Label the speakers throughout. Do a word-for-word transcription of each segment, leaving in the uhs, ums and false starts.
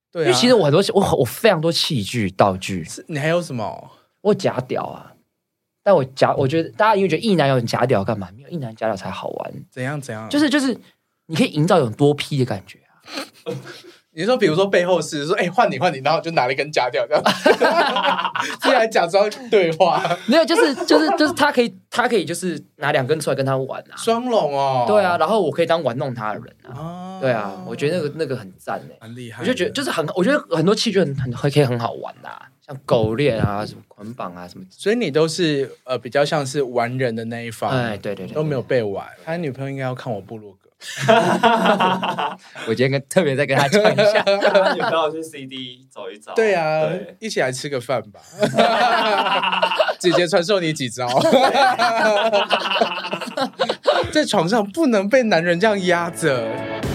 Speaker 1: 对啊，
Speaker 2: 因为其实我很多我我非常多器具道具，
Speaker 1: 你还有什么？
Speaker 2: 我假屌啊，但我假我觉得大家因为觉得异男有假屌干嘛？没有，异男假屌才好玩。
Speaker 1: 怎样怎样？
Speaker 2: 就是就是你可以营造有多批的感觉啊。
Speaker 1: 你说，比如说背后是说，哎、欸，换你换你，然后就拿了一根假屌这样，这还假装对话，
Speaker 2: 没有，就是就是就是他可以他可以就是拿两根出来跟他玩啊，
Speaker 1: 双龙哦，
Speaker 2: 对啊，然后我可以当玩弄他的人啊，哦、对啊，我觉得那个那个很赞哎，
Speaker 1: 很厉害，
Speaker 2: 我就觉得就是很，我觉得很多器具很很可以很好玩的、啊，像狗链啊、什么捆绑啊什么，
Speaker 1: 所以你都是呃比较像是玩人的那一方，
Speaker 2: 哎，对对 对, 对，
Speaker 1: 都没有被玩，他女朋友应该要看我部落格。
Speaker 2: 我今天跟特别再跟他讲一下，
Speaker 3: 你带我去 C D 走一走。
Speaker 1: 对啊，对，一起来吃个饭吧。姐姐传授你几招，在床上不能被男人这样压着。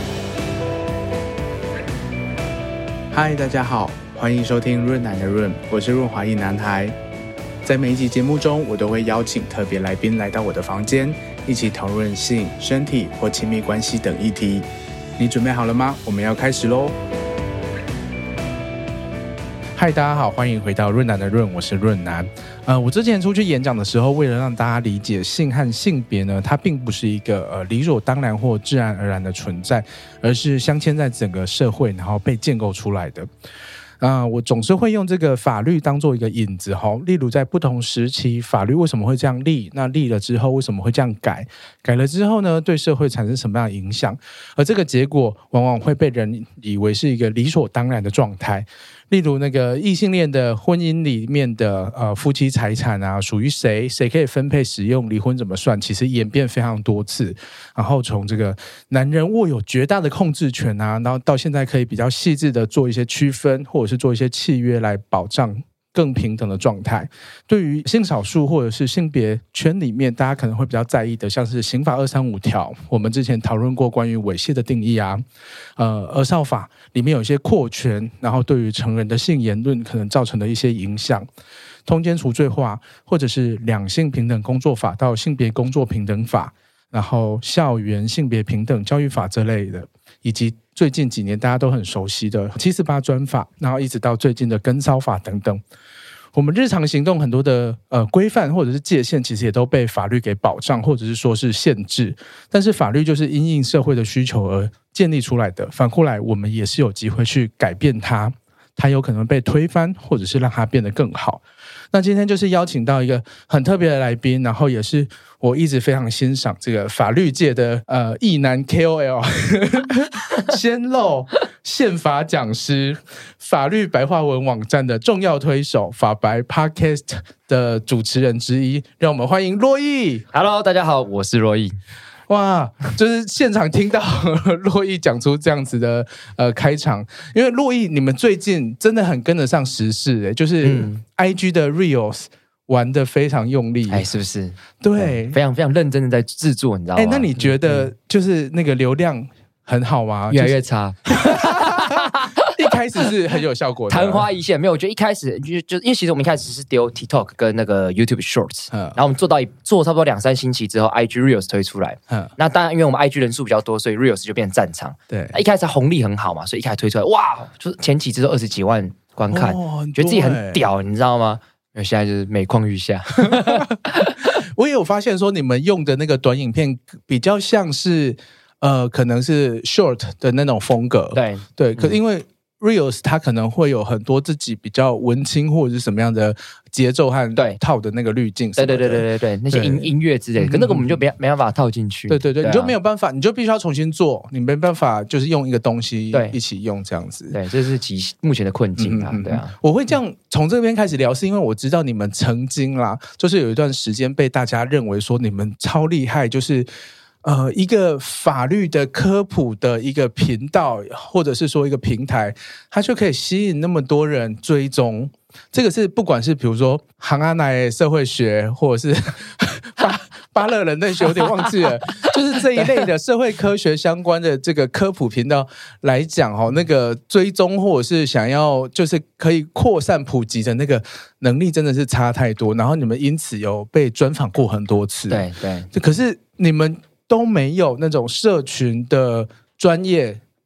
Speaker 1: 嗨，大家好，欢迎收听润男的润，我是润滑一男孩。在每一集节目中，我都会邀请特别来宾来到我的房间，一起讨论性、身体或亲密关系等议题。你准备好了吗？我们要开始咯。嗨，大家好，欢迎回到润男的润，我是润男。呃，我之前出去演讲的时候，为了让大家理解性和性别呢，它并不是一个呃理所当然或自然而然的存在，而是镶嵌在整个社会，然后被建构出来的。呃、我总是会用这个法律当做一个引子，例如在不同时期法律为什么会这样立，那立了之后为什么会这样改，改了之后呢对社会产生什么样的影响，而这个结果往往会被人以为是一个理所当然的状态。例如那个异性恋的婚姻里面的呃夫妻财产啊属于谁，谁可以分配使用，离婚怎么算，其实演变非常多次，然后从这个男人握有绝大的控制权啊，然后到现在可以比较细致的做一些区分，或者是做一些契约来保障更平等的状态。对于性少数或者是性别圈里面，大家可能会比较在意的，像是刑法二三五条，我们之前讨论过关于猥亵的定义啊，呃，儿少法里面有一些扩权，然后对于成人的性言论可能造成的一些影响，通奸除罪化，或者是两性平等工作法到性别工作平等法，然后校园性别平等教育法这类的，以及最近几年大家都很熟悉的七四八专法，然后一直到最近的跟骚法等等。我们日常行动很多的呃规范或者是界限，其实也都被法律给保障，或者是说是限制。但是法律就是因应社会的需求而建立出来的，反过来我们也是有机会去改变它，它有可能被推翻，或者是让它变得更好。那今天就是邀请到一个很特别的来宾，然后也是我一直非常欣赏这个法律界的呃异男 K O L 鲜肉宪法讲师，法律白话文网站的重要推手，法白 Podcast 的主持人之一，让我们欢迎洛毅。
Speaker 2: Hello， 大家好，我是洛毅。
Speaker 1: 哇，就是现场听到洛毅讲出这样子的呃开场，因为洛毅你们最近真的很跟得上时事，欸，就是 I G 的 Reels 玩得非常用力，
Speaker 2: 哎，是不是？
Speaker 1: 对，
Speaker 2: 非常非常认真的在制作，你知道吗？
Speaker 1: 哎，那你觉得就是那个流量很好吗？
Speaker 2: 越来越差。
Speaker 1: 一开始是很有效果的，
Speaker 2: 昙花一现。没有，我觉得一开始就就因为其实我们一开始是丢 TikTok 跟那个 YouTube Shorts，嗯，然后我们做到一做差不多两三星期之后 ，I G Reels 推出来，嗯，那当然因为我们 I G 人数比较多，所以 Reels 就变成战场。对，一开始红利很好嘛，所以一开始推出来，哇，就是前几支都二十几万观看，哦，觉得自己很屌，你知道吗？现在就是每况愈下。
Speaker 1: 我也有发现说，你们用的那个短影片比较像是呃，可能是 short 的那种风格，对对，可因为Reels 它可能会有很多自己比较文青或者是什么样的节奏和套的那个滤镜，对
Speaker 2: 对对对对对，那些音音乐之类的，可那个我们就没没办法套进去。
Speaker 1: 对对对，你就没有办法，你就必须要重新做，你没办法就是用一个东西一起用这样子。
Speaker 2: 对，这是其目前的困境啊，对啊。
Speaker 1: 我会这样从这边开始聊，是因为我知道你们曾经啦，就是有一段时间被大家认为说你们超厉害，就是。呃，一个法律的科普的一个频道，或者是说一个平台，它就可以吸引那么多人追踪。这个是不管是比如说杭阿乃社会学，或者是巴巴勒人类学，有点忘记了，就是这一类的社会科学相关的这个科普频道来讲，哦，那个追踪或者是想要就是可以扩散普及的那个能力真的是差太多。然后你们因此有被专访过很多次，
Speaker 2: 对对，
Speaker 1: 可是你们都没有那种社群的专业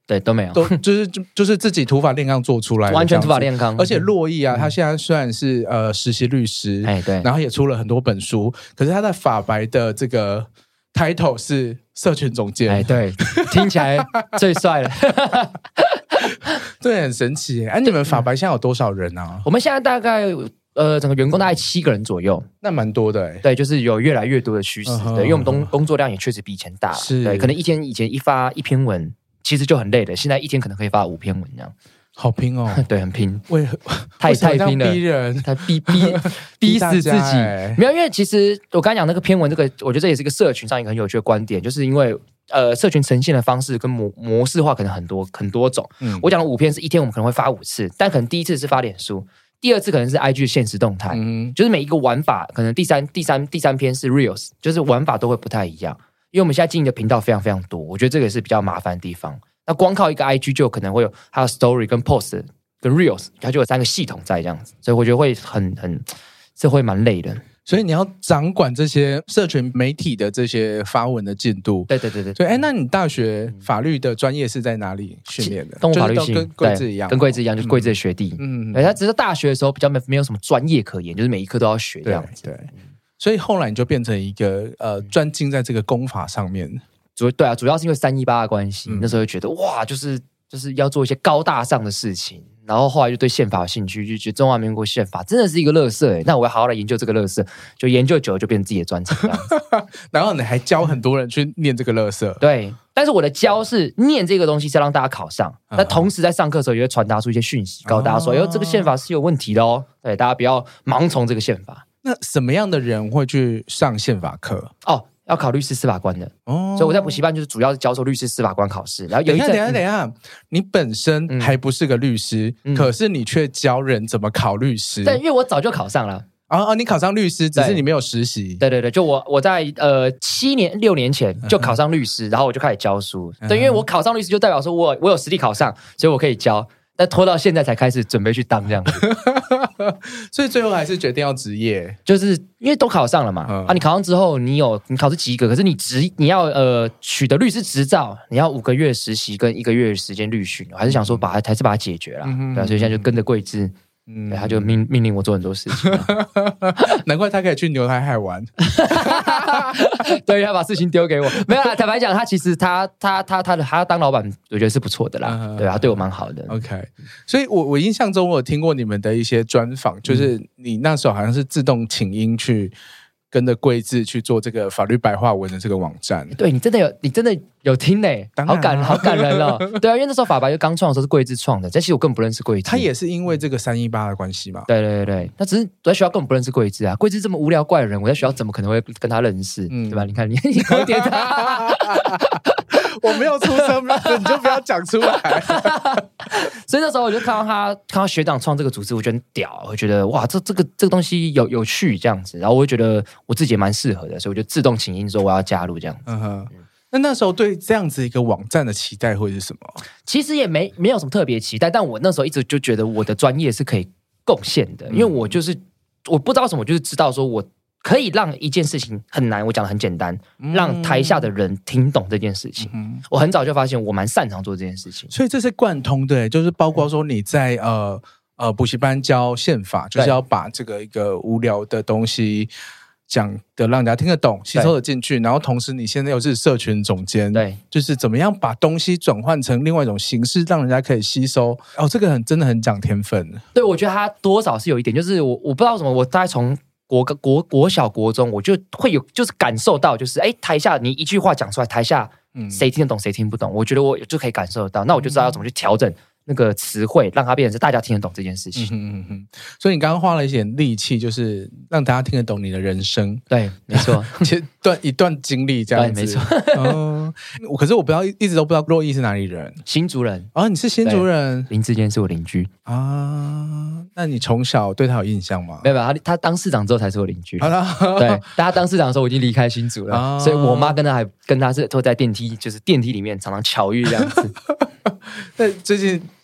Speaker 2: 对，都没有，
Speaker 1: 都就是就就是自己土法炼钢做出来的，
Speaker 2: 完全土法炼钢。
Speaker 1: 而且洛毅啊，嗯、他现在虽然是呃实习律师，
Speaker 2: 哎对，
Speaker 1: 然后也出了很多本书，可是他在法白的这个 title 是社群总监，
Speaker 2: 哎对，听起来最帅了。
Speaker 1: 对，很神奇。哎、啊，你们法白现在有多少人啊？
Speaker 2: 我们现在大概呃，整个员工大概七个人左右，
Speaker 1: 那蛮多的哎。
Speaker 2: 对，就是有越来越多的趋势。
Speaker 1: 嗯、
Speaker 2: 对，因为我们工工作量也确实比以前大了。
Speaker 1: 是，
Speaker 2: 对，可能一天以前一发一篇文，其实就很累的，现在一天可能可以发五篇文这样。
Speaker 1: 好拼哦，
Speaker 2: 对，很拼，
Speaker 1: 为
Speaker 2: 太太拼了，
Speaker 1: 逼人，
Speaker 2: 他逼逼逼死自己。没有，因为其实我刚才讲那个篇文，这个我觉得这也是一个社群上一个很有趣的观点，就是因为呃，社群呈现的方式跟模模式化可能很多很多种。嗯，我讲的五篇是一天我们可能会发五次，但可能第一次是发脸书，第二次可能是 I G 的限时动态，嗯，就是每一个玩法，可能第三第三第三篇是 Reels， 就是玩法都会不太一样。因为我们现在经营的频道非常非常多，我觉得这个也是比较麻烦的地方。那光靠一个 I G 就可能会有还有 Story 跟 Post 跟 Reels， 它就有三个系统在这样子，所以我觉得会很很这会蛮累的。
Speaker 1: 所以你要掌管这些社群媒体的这些发文的进度。
Speaker 2: 对对对对。
Speaker 1: 对，哎，那你大学法律的专业是在哪里训练的？
Speaker 2: 动物法律系，
Speaker 1: 跟贵志一样，
Speaker 2: 跟贵志一样，就是贵志的学弟。嗯，对，他只是大学的时候比较没没有什么专业可言，就是每一科都要学这样子。
Speaker 1: 对，对，所以后来你就变成一个呃专精在这个公法上面。
Speaker 2: 主对啊，主要是因为三一八的关系，嗯、那时候就觉得哇，就是就是要做一些高大上的事情。然后后来就对宪法有兴趣，就觉得中华民国宪法真的是一个垃圾哎，那我要好好来研究这个垃圾，就研究久了就变成自己的专长这样子。
Speaker 1: 然后你还教很多人去念这个垃圾，
Speaker 2: 对。但是我的教是念这个东西是要让大家考上，但、嗯、同时在上课的时候也会传达出一些讯息，告诉大家说，哎呦，这个宪法是有问题的哦，对，大家不要盲从这个宪法。
Speaker 1: 那什么样的人会去上宪法课？
Speaker 2: 哦。要考律师司法官的，哦，所以我在补习班就是主要是教授律师司法官考试。然后有一阵，
Speaker 1: 等一下，等一下，你本身还不是个律师，嗯、可是你却教人怎么考律师。
Speaker 2: 对，因为我早就考上了。
Speaker 1: 啊啊！你考上律师，只是你没有实习。
Speaker 2: 对对对，就我我在呃七年六年前就考上律师，然后我就开始教书。嗯、对，因为我考上律师就代表说我我有实力考上，所以我可以教。但拖到现在才开始准备去当这样子，
Speaker 1: 所以最后还是决定要职业，
Speaker 2: 就是因为都考上了嘛。嗯、啊，你考上之后，你有你考试及格，可是你执你要呃取得律师执照，你要五个月实习跟一个月时间律训，我还是想说把它还是把它解决了，嗯、对、啊，所以现在就跟着贵志。嗯，他就命命令我做很多事情，
Speaker 1: 难怪他可以去牛台海玩。
Speaker 2: 对，他把事情丢给我，没有啦。坦白讲，他其实他他他他的他当老板，我觉得是不错的啦。嗯、对，他对我蛮好的。
Speaker 1: OK， 所以我我印象中我有听过你们的一些专访，就是你那时候好像是自动请缨去跟着贵志去做这个法律白话文的这个网站。
Speaker 2: 对，你真的有，你真的有听嘞、欸，好感好感人哦。对啊，因为那时候法白就刚创的时候是贵志创的，但其实我根本不认识贵志。
Speaker 1: 他也是因为这个三一八的关系嘛。
Speaker 2: 对对对对，他只是我在学校根本不认识贵志啊。贵志这么无聊怪人，我在学校怎么可能会跟他认识？嗯、对吧？你看你你搞点他。
Speaker 1: 我没有出声，你就不要讲出来。
Speaker 2: 所以那时候我就看到他，看到学长创这个组织，我觉得很屌，我觉得哇，这这个这个东西有有趣这样子，然后我就觉得我自己也蛮适合的，所以我就自动请缨说我要加入这样子。嗯哼，
Speaker 1: 那那时候对这样子一个网站的期待会是什么？
Speaker 2: 其实也没没有什么特别期待，但我那时候一直就觉得我的专业是可以贡献的，因为我就是我不知道为什么，我就是知道说我可以让一件事情很难，我讲的很简单，让台下的人听懂这件事情。嗯、我很早就发现我蛮擅长做这件事情，
Speaker 1: 所以这是贯通的，就是包括说你在呃呃补习班教宪法，就是要把这个一个无聊的东西讲的让大家听得懂，吸收得进去，然后同时你现在又是社群总监，
Speaker 2: 对，
Speaker 1: 就是怎么样把东西转换成另外一种形式，让人家可以吸收。哦，这个很真的很讲天分。
Speaker 2: 对，我觉得他多少是有一点，就是我我不知道什么，我大概从国国国小国中，我就会有就是感受到，就是哎，台下你一句话讲出来，台下谁听得懂谁听不懂，我觉得我就可以感受得到，那我就知道要怎么去调整那个词汇，让它变成是大家听得懂这件事情。嗯嗯嗯。
Speaker 1: 所以你刚刚花了一点力气，就是让大家听得懂你的人生。
Speaker 2: 对，没错，
Speaker 1: 其实段一段经历这样子。
Speaker 2: 对，没错。
Speaker 1: 嗯，可是我不知道，一直都不知道洛毅是哪里人。
Speaker 2: 新竹人。
Speaker 1: 哦，你是新竹人。
Speaker 2: 林志坚是我邻居
Speaker 1: 啊。那你从小对他有印象吗？
Speaker 2: 没有，他他当市长之后才是我邻居。对，但他当市长的时候我已经离开新竹了，啊、所以我妈跟他还跟他是都在电梯，就是电梯里面常常巧遇这样子。
Speaker 1: 那最近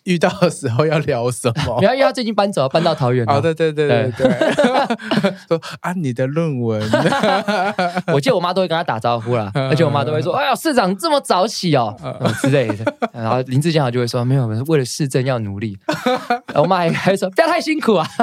Speaker 1: 遇到的时候要聊什么？
Speaker 2: 没有，因为他最近搬走，搬到桃园了。
Speaker 1: 哦，对对对对对，说啊，你的论文，
Speaker 2: 我记得我妈都会跟他打招呼啦，而且我妈都会说：“哎呀，市长这么早起哦，之类的。”然后林志坚就会说：“没有，为了市政要努力。”我妈还还说：“不要太辛苦啊。”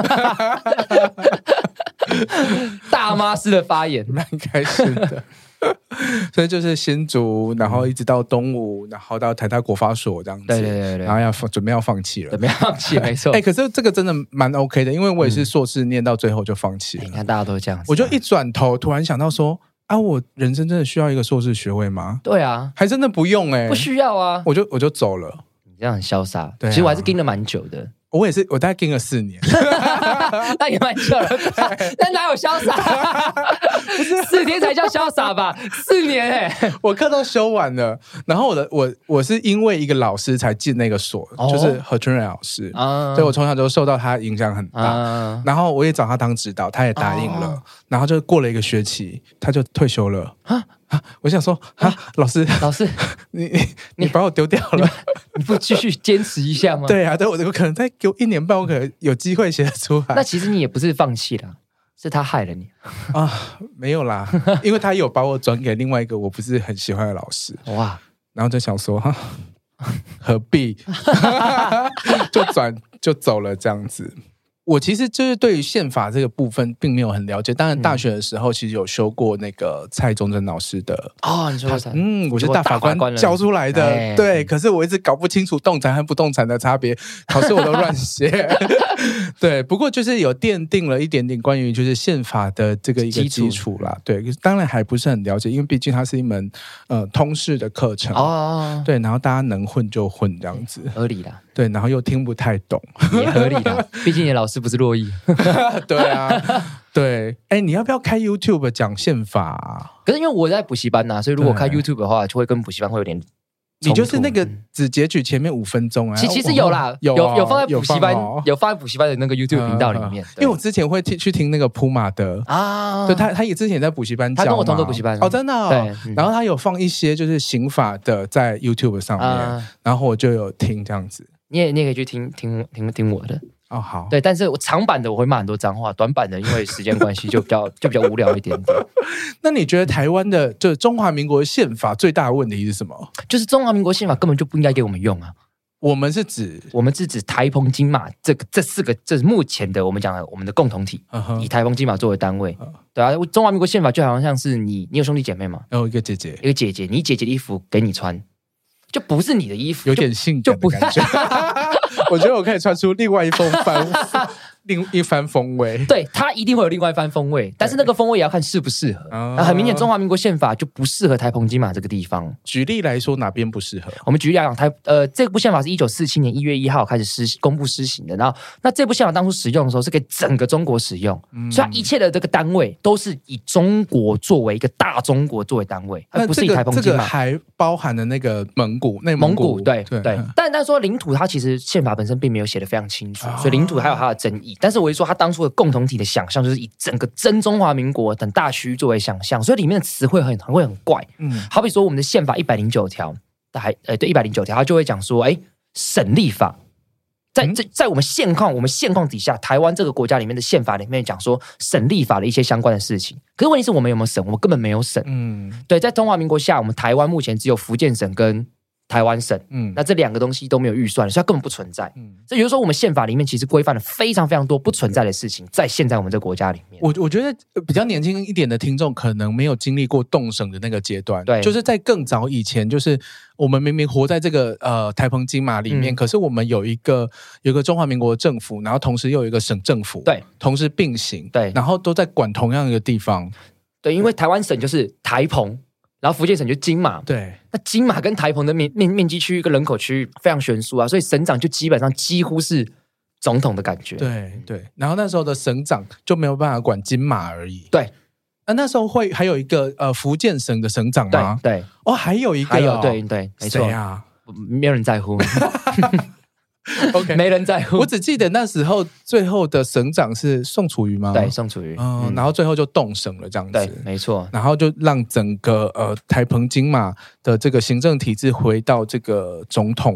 Speaker 2: 大妈式的发言，
Speaker 1: 蛮开心的。所以就是新竹，然后一直到东吴，然后到台大国发所这样子，
Speaker 2: 对对对对，
Speaker 1: 然后要准备要放弃了，
Speaker 2: 准备要放弃，没错。
Speaker 1: 哎、欸，可是这个真的蛮 OK 的，因为我也是硕士念到最后就放弃了。
Speaker 2: 嗯欸、你看大家都这样子、啊，
Speaker 1: 我就一转头，突然想到说啊，我人生真的需要一个硕士学位吗？
Speaker 2: 对啊，
Speaker 1: 还真的不用哎、欸，
Speaker 2: 不需要啊，
Speaker 1: 我就我就走了。
Speaker 2: 你这样很潇洒，
Speaker 1: 对、啊，
Speaker 2: 其实我还是盯了蛮久的。
Speaker 1: 我也是，我大概盯了四年，
Speaker 2: 那也蛮久了，那哪有潇洒？四天才叫潇洒吧？四年哎、欸，
Speaker 1: 我课都修完了，然后我的我我是因为一个老师才进那个所，哦、就是何春蕊老师，啊、所以我从小就受到他影响很大。啊、然后我也找他当指导，他也答应了，哦、然后就过了一个学期，他就退休了。啊啊！我想说啊，老师，
Speaker 2: 老师，
Speaker 1: 你你你把我丢掉了，
Speaker 2: 你, 你不继续坚持一下吗？
Speaker 1: 对啊，对我我可能再给我一年半，我可能有机会写得出来。
Speaker 2: 那其实你也不是放弃了，是他害了你
Speaker 1: 啊，没有啦，因为他有把我转给另外一个我不是很喜欢的老师。哇，然后就想说哈，何必就转就走了这样子。我其实就是对于宪法这个部分并没有很了解，当然大学的时候其实有修过那个蔡宗珍老师的
Speaker 2: 哦，你说他
Speaker 1: 嗯，我是大法官教出来的，哎、对，可是我一直搞不清楚动产和不动产的差别，考试我都乱写。对，不过就是有奠定了一点点关于就是宪法的这个一个基础啦。对，当然还不是很了解，因为毕竟它是一门呃通识的课程哦。对，然后大家能混就混这样子，
Speaker 2: 合理啦。
Speaker 1: 对，然后又听不太懂，
Speaker 2: 也合理啦。毕竟你的老师不是洛毅。
Speaker 1: 对啊，对，哎，你要不要开 YouTube 讲宪法、啊？
Speaker 2: 可是因为我在补习班呐、啊，所以如果开 YouTube 的话，就会跟补习班会有点。
Speaker 1: 你就是那个只截取前面五分钟啊？
Speaker 2: 其其实有啦，有、哦、有, 有放在补习班，有 放,、哦、有放在补习班的那个 YouTube 频道里面。
Speaker 1: 因为我之前会去听那个普马的啊，对他他也之前也在补习班教嘛，
Speaker 2: 他跟我同个补习班
Speaker 1: 哦，真的、哦。
Speaker 2: 对、
Speaker 1: 嗯，然后他有放一些就是刑法的在 YouTube 上面，啊、然后我就有听这样子。
Speaker 2: 你也你也可以去听听听听我的。
Speaker 1: 哦，好，
Speaker 2: 对，但是我长版的我会骂很多脏话，短版的因为时间关系就比较就比较无聊一点点。
Speaker 1: 那你觉得台湾的就是中华民国的宪法最大的问题是什么？
Speaker 2: 就是中华民国宪法根本就不应该给我们用啊。
Speaker 1: 我们是指
Speaker 2: 我们是指台澎金马这个这四个，这是目前的我们讲的我们的共同体， uh-huh. 以台澎金马作为单位。Uh-huh. 对啊，中华民国宪法就好像是你，你有兄弟姐妹吗？
Speaker 1: 有、哦、一个姐姐，
Speaker 2: 一个姐姐，你姐姐的衣服给你穿，就不是你的衣服，
Speaker 1: 有点性感的感觉。我觉得我可以穿出另外一风范，另一番风味。
Speaker 2: 对，它一定会有另外一番风味，但是那个风味也要看适不适合。那很明显，中华民国宪法就不适合台澎金马这个地方。
Speaker 1: 举例来说，哪边不适合？
Speaker 2: 我们举例来讲，台呃，这部宪法是一九四七年一月一号开始施公布施行的。然后，那这部宪法当初使用的时候是给整个中国使用，嗯、所以它一切的这个单位都是以中国作为一个大中国作为单位，而不是以台澎金马。
Speaker 1: 这个还包含了那个蒙古、内蒙古，
Speaker 2: 蒙古对 对, 对。但但说领土，它其实宪法本身并没有写得非常清楚，所以领土还有它的争议。但是我一说，它当初的共同体的想象就是以整个真中华民国等大区域作为想象，所以里面的词汇很很会很怪。嗯，好比说我们的宪法一百零九条，还呃对一百零九条，它就会讲说，哎，省立法。在在在我们现况，我们现况底下，台湾这个国家里面的宪法里面讲说省立法的一些相关的事情。可是问题是我们有没有省？我们根本没有省。嗯，对，在中华民国下，我们台湾目前只有福建省跟台湾省，嗯，那这两个东西都没有预算，所以它根本不存在。嗯，所以也就是说，我们宪法里面其实规范了非常非常多不存在的事情，在现在我们这个国家里面。
Speaker 1: 我我觉得比较年轻一点的听众可能没有经历过动省的那个阶段，对，就是在更早以前，就是我们明明活在这个呃台澎金马里面，嗯、可是我们有一个有一个中华民国的政府，然后同时又有一个省政府，对，同时并行，对，然后都在管同样一个地方，
Speaker 2: 对，因为台湾省就是台澎。然后福建省就金马，
Speaker 1: 对，
Speaker 2: 那金马跟台澎的面面面积区域跟人口区域非常悬殊啊，所以省长就基本上几乎是总统的感觉。
Speaker 1: 对对，然后那时候的省长就没有办法管金马而已。
Speaker 2: 对，
Speaker 1: 那、啊、那时候会还有一个呃福建省的省长吗？
Speaker 2: 对对，
Speaker 1: 哦，还有一个、哦，
Speaker 2: 还有对对，没错
Speaker 1: 啊，
Speaker 2: 没有人在乎。
Speaker 1: OK，
Speaker 2: 没人在乎。
Speaker 1: 我只记得那时候最后的省长是宋楚瑜吗？
Speaker 2: 对，宋楚瑜。
Speaker 1: 嗯，嗯然后最后就动省了这样子。
Speaker 2: 对，没错。
Speaker 1: 然后就让整个呃台澎金马的这个行政体制回到这个总统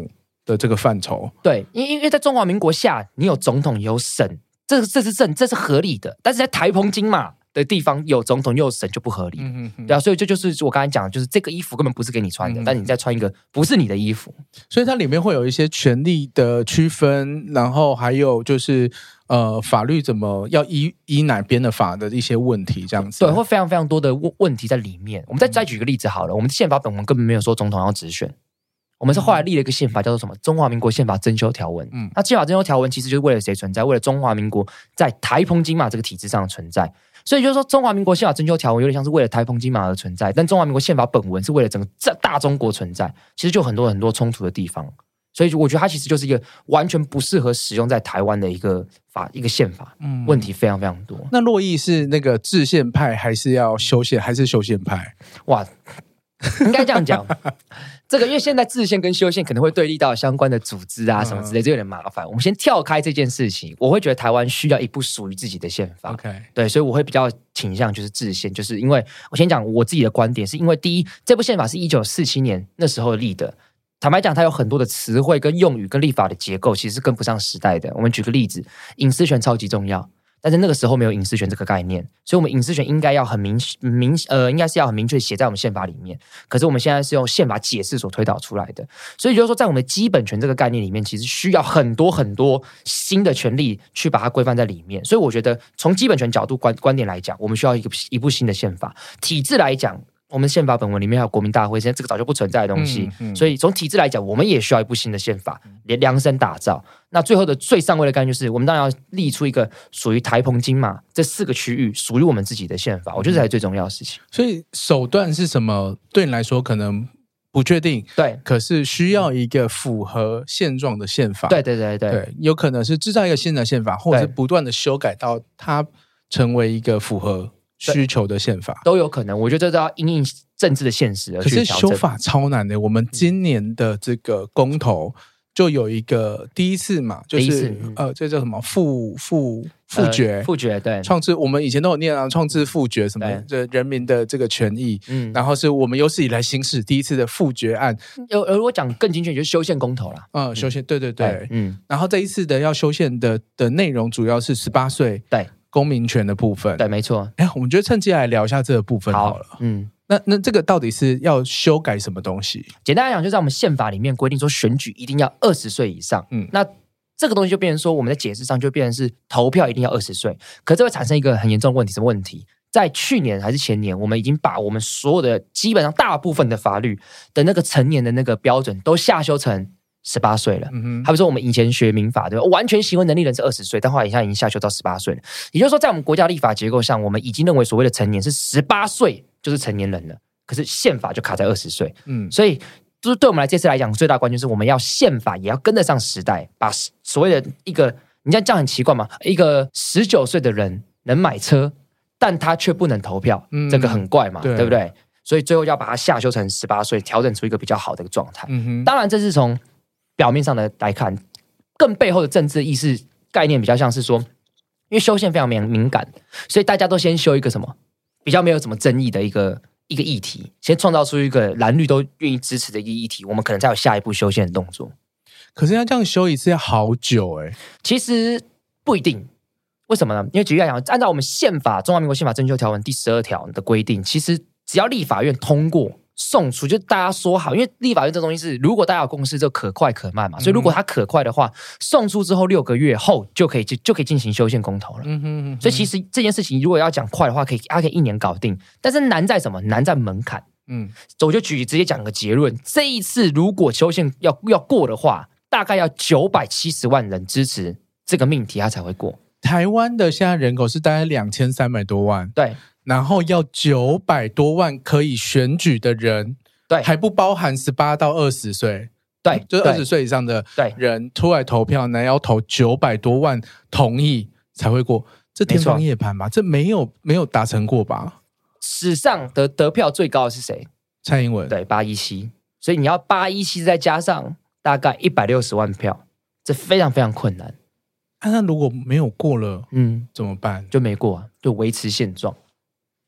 Speaker 1: 的这个范畴。
Speaker 2: 对，因因为在中华民国下，你有总统有省，这这是正这是合理的，但是在台澎金马的地方有总统又有省就不合理，嗯嗯嗯对啊，所以这就是我刚才讲的，就是这个衣服根本不是给你穿的，嗯、但你再穿一个不是你的衣服，
Speaker 1: 所以它里面会有一些权利的区分，然后还有就是呃法律怎么要依依哪边的法的一些问题，这样子。
Speaker 2: 对，会非常非常多的问题在里面。我们再再举个例子好了，我们宪法本文根本没有说总统要直选。我们是后来立了一个宪法，叫做什么？中华民国宪法增修条文。嗯，那宪法增修条文其实就是为了谁存在？为了中华民国在台澎金马这个体制上的存在。所以就是说，中华民国宪法增修条文有点像是为了台澎金马而存在，但中华民国宪法本文是为了整个大中国存在。其实就很多很多冲突的地方。所以我觉得它其实就是一个完全不适合使用在台湾的一个法一个宪法。嗯，问题非常非常多。
Speaker 1: 那洛毅是那个制宪派，还是要修宪，还是修宪派？
Speaker 2: 哇！应该这样讲，这个因为现在制宪跟修宪可能会对立到相关的组织啊什么之类，这有点麻烦。我们先跳开这件事情，我会觉得台湾需要一部属于自己的宪法。
Speaker 1: OK，
Speaker 2: 对，所以我会比较倾向就是制宪，就是因为我先讲我自己的观点，是因为第一，这部宪法是一九四七年那时候立的。坦白讲，它有很多的词汇跟用语跟立法的结构，其实是跟不上时代的。我们举个例子，隐私权超级重要。但是那个时候没有隐私权这个概念，所以我们隐私权应该要很明明呃，应该是要很明确写在我们宪法里面。可是我们现在是用宪法解释所推导出来的，所以就是说，在我们的基本权这个概念里面，其实需要很多很多新的权利去把它规范在里面。所以我觉得，从基本权角度观观点来讲，我们需要一个一部新的宪法。体制来讲，我们宪法本文里面还有国民大会，现在这个早就不存在的东西，嗯嗯、所以从体制来讲，我们也需要一部新的宪法，连量身打造。那最后的最上位的概念就是，我们当然要立出一个属于台澎金马这四个区域属于我们自己的宪法，我觉得这才是最重要的事情。
Speaker 1: 所以手段是什么？对你来说可能不确定，
Speaker 2: 对，
Speaker 1: 可是需要一个符合现状的宪法。
Speaker 2: 对对对 对,
Speaker 1: 对，有可能是制造一个新的宪法，或者是不断的修改到它成为一个符合需求的宪法，
Speaker 2: 都有可能。我觉得这要因应政治的现实而去调整。
Speaker 1: 可是修法超难的。我们今年的这个公投就有一个第一次嘛，就是呃，这叫什么复复复决？
Speaker 2: 复决对，
Speaker 1: 创制。我们以前都有念啊，创制复决什么，这人民的这个权益。嗯，然后是我们有史以来行使第一次的复决案。
Speaker 2: 有，而我讲更精确，就是修宪公投啦。
Speaker 1: 嗯，修宪，对对对，嗯。然后这一次的要修宪的的内容，主要是十八岁对公民权的部分。
Speaker 2: 对，没错。
Speaker 1: 哎，我们就趁机来聊一下这个部分好了。好嗯。那那这个到底是要修改什么东西？
Speaker 2: 简单来讲，就在我们宪法里面规定说，选举一定要二十岁以上。嗯，那这个东西就变成说，我们在解释上就变成是投票一定要二十岁。可这会产生一个很严重的问题，什么问题？在去年还是前年，我们已经把我们所有的基本上大部分的法律的那个成年的那个标准都下修成十八岁了。嗯，好比说我们以前学民法，对吧？完全行为能力人是二十岁，但后来现在已经下修到十八岁了。也就是说，在我们国家立法结构上，我们已经认为所谓的成年是十八岁。就是成年人了，可是宪法就卡在二十岁，嗯，所以就是对我们来这次来讲，最大关键是我们要宪法也要跟得上时代，把所谓的一个，你这样很奇怪嘛，一个十九岁的人能买车，但他却不能投票，嗯、这个很怪嘛， 对, 对不对？所以最后要把它下修成十八岁，调整出一个比较好的一个状态。嗯、当然，这是从表面上的来看，更背后的政治意识概念比较像是说，因为修宪非常敏感，所以大家都先修一个什么？比较没有什么争议的一个一个议题，先创造出一个蓝绿都愿意支持的一个议题，我们可能才有下一步修宪的动作。
Speaker 1: 可是要这样修一次要好久哎、欸，
Speaker 2: 其实不一定，为什么呢？因为举例来讲，按照我们宪法《中华民国宪法增修条文》第十二条的规定，其实只要立法院通过。送出就大家说好，因为立法院这东西是，如果大家有共识，就可快可慢嘛。所以如果它可快的话，送出之后六个月后就可以就可以进行修宪公投了。嗯哼嗯哼，所以其实这件事情如果要讲快的话，可以它可以一年搞定。但是难在什么？难在门槛。嗯，我就举直接讲个结论：这一次如果修宪要要过的话，大概要九百七十万人支持这个命题，它才会过。
Speaker 1: 台湾的现在人口是大概两千三百多万。
Speaker 2: 对。
Speaker 1: 然后要九百多万可以选举的人，
Speaker 2: 对，
Speaker 1: 还不包含十八到二十岁，
Speaker 2: 对，
Speaker 1: 就是二十岁以上的人出来投票呢，要投九百多万同意才会过，这天方夜谭吧？这没有没有达成过吧？
Speaker 2: 史上得得票最高的是谁？
Speaker 1: 蔡英文，
Speaker 2: 对，八一七，所以你要八一七再加上大概一百六十万票，这非常非常困难。
Speaker 1: 啊、那如果没有过了，嗯，怎么办？
Speaker 2: 就没过啊，就维持现状。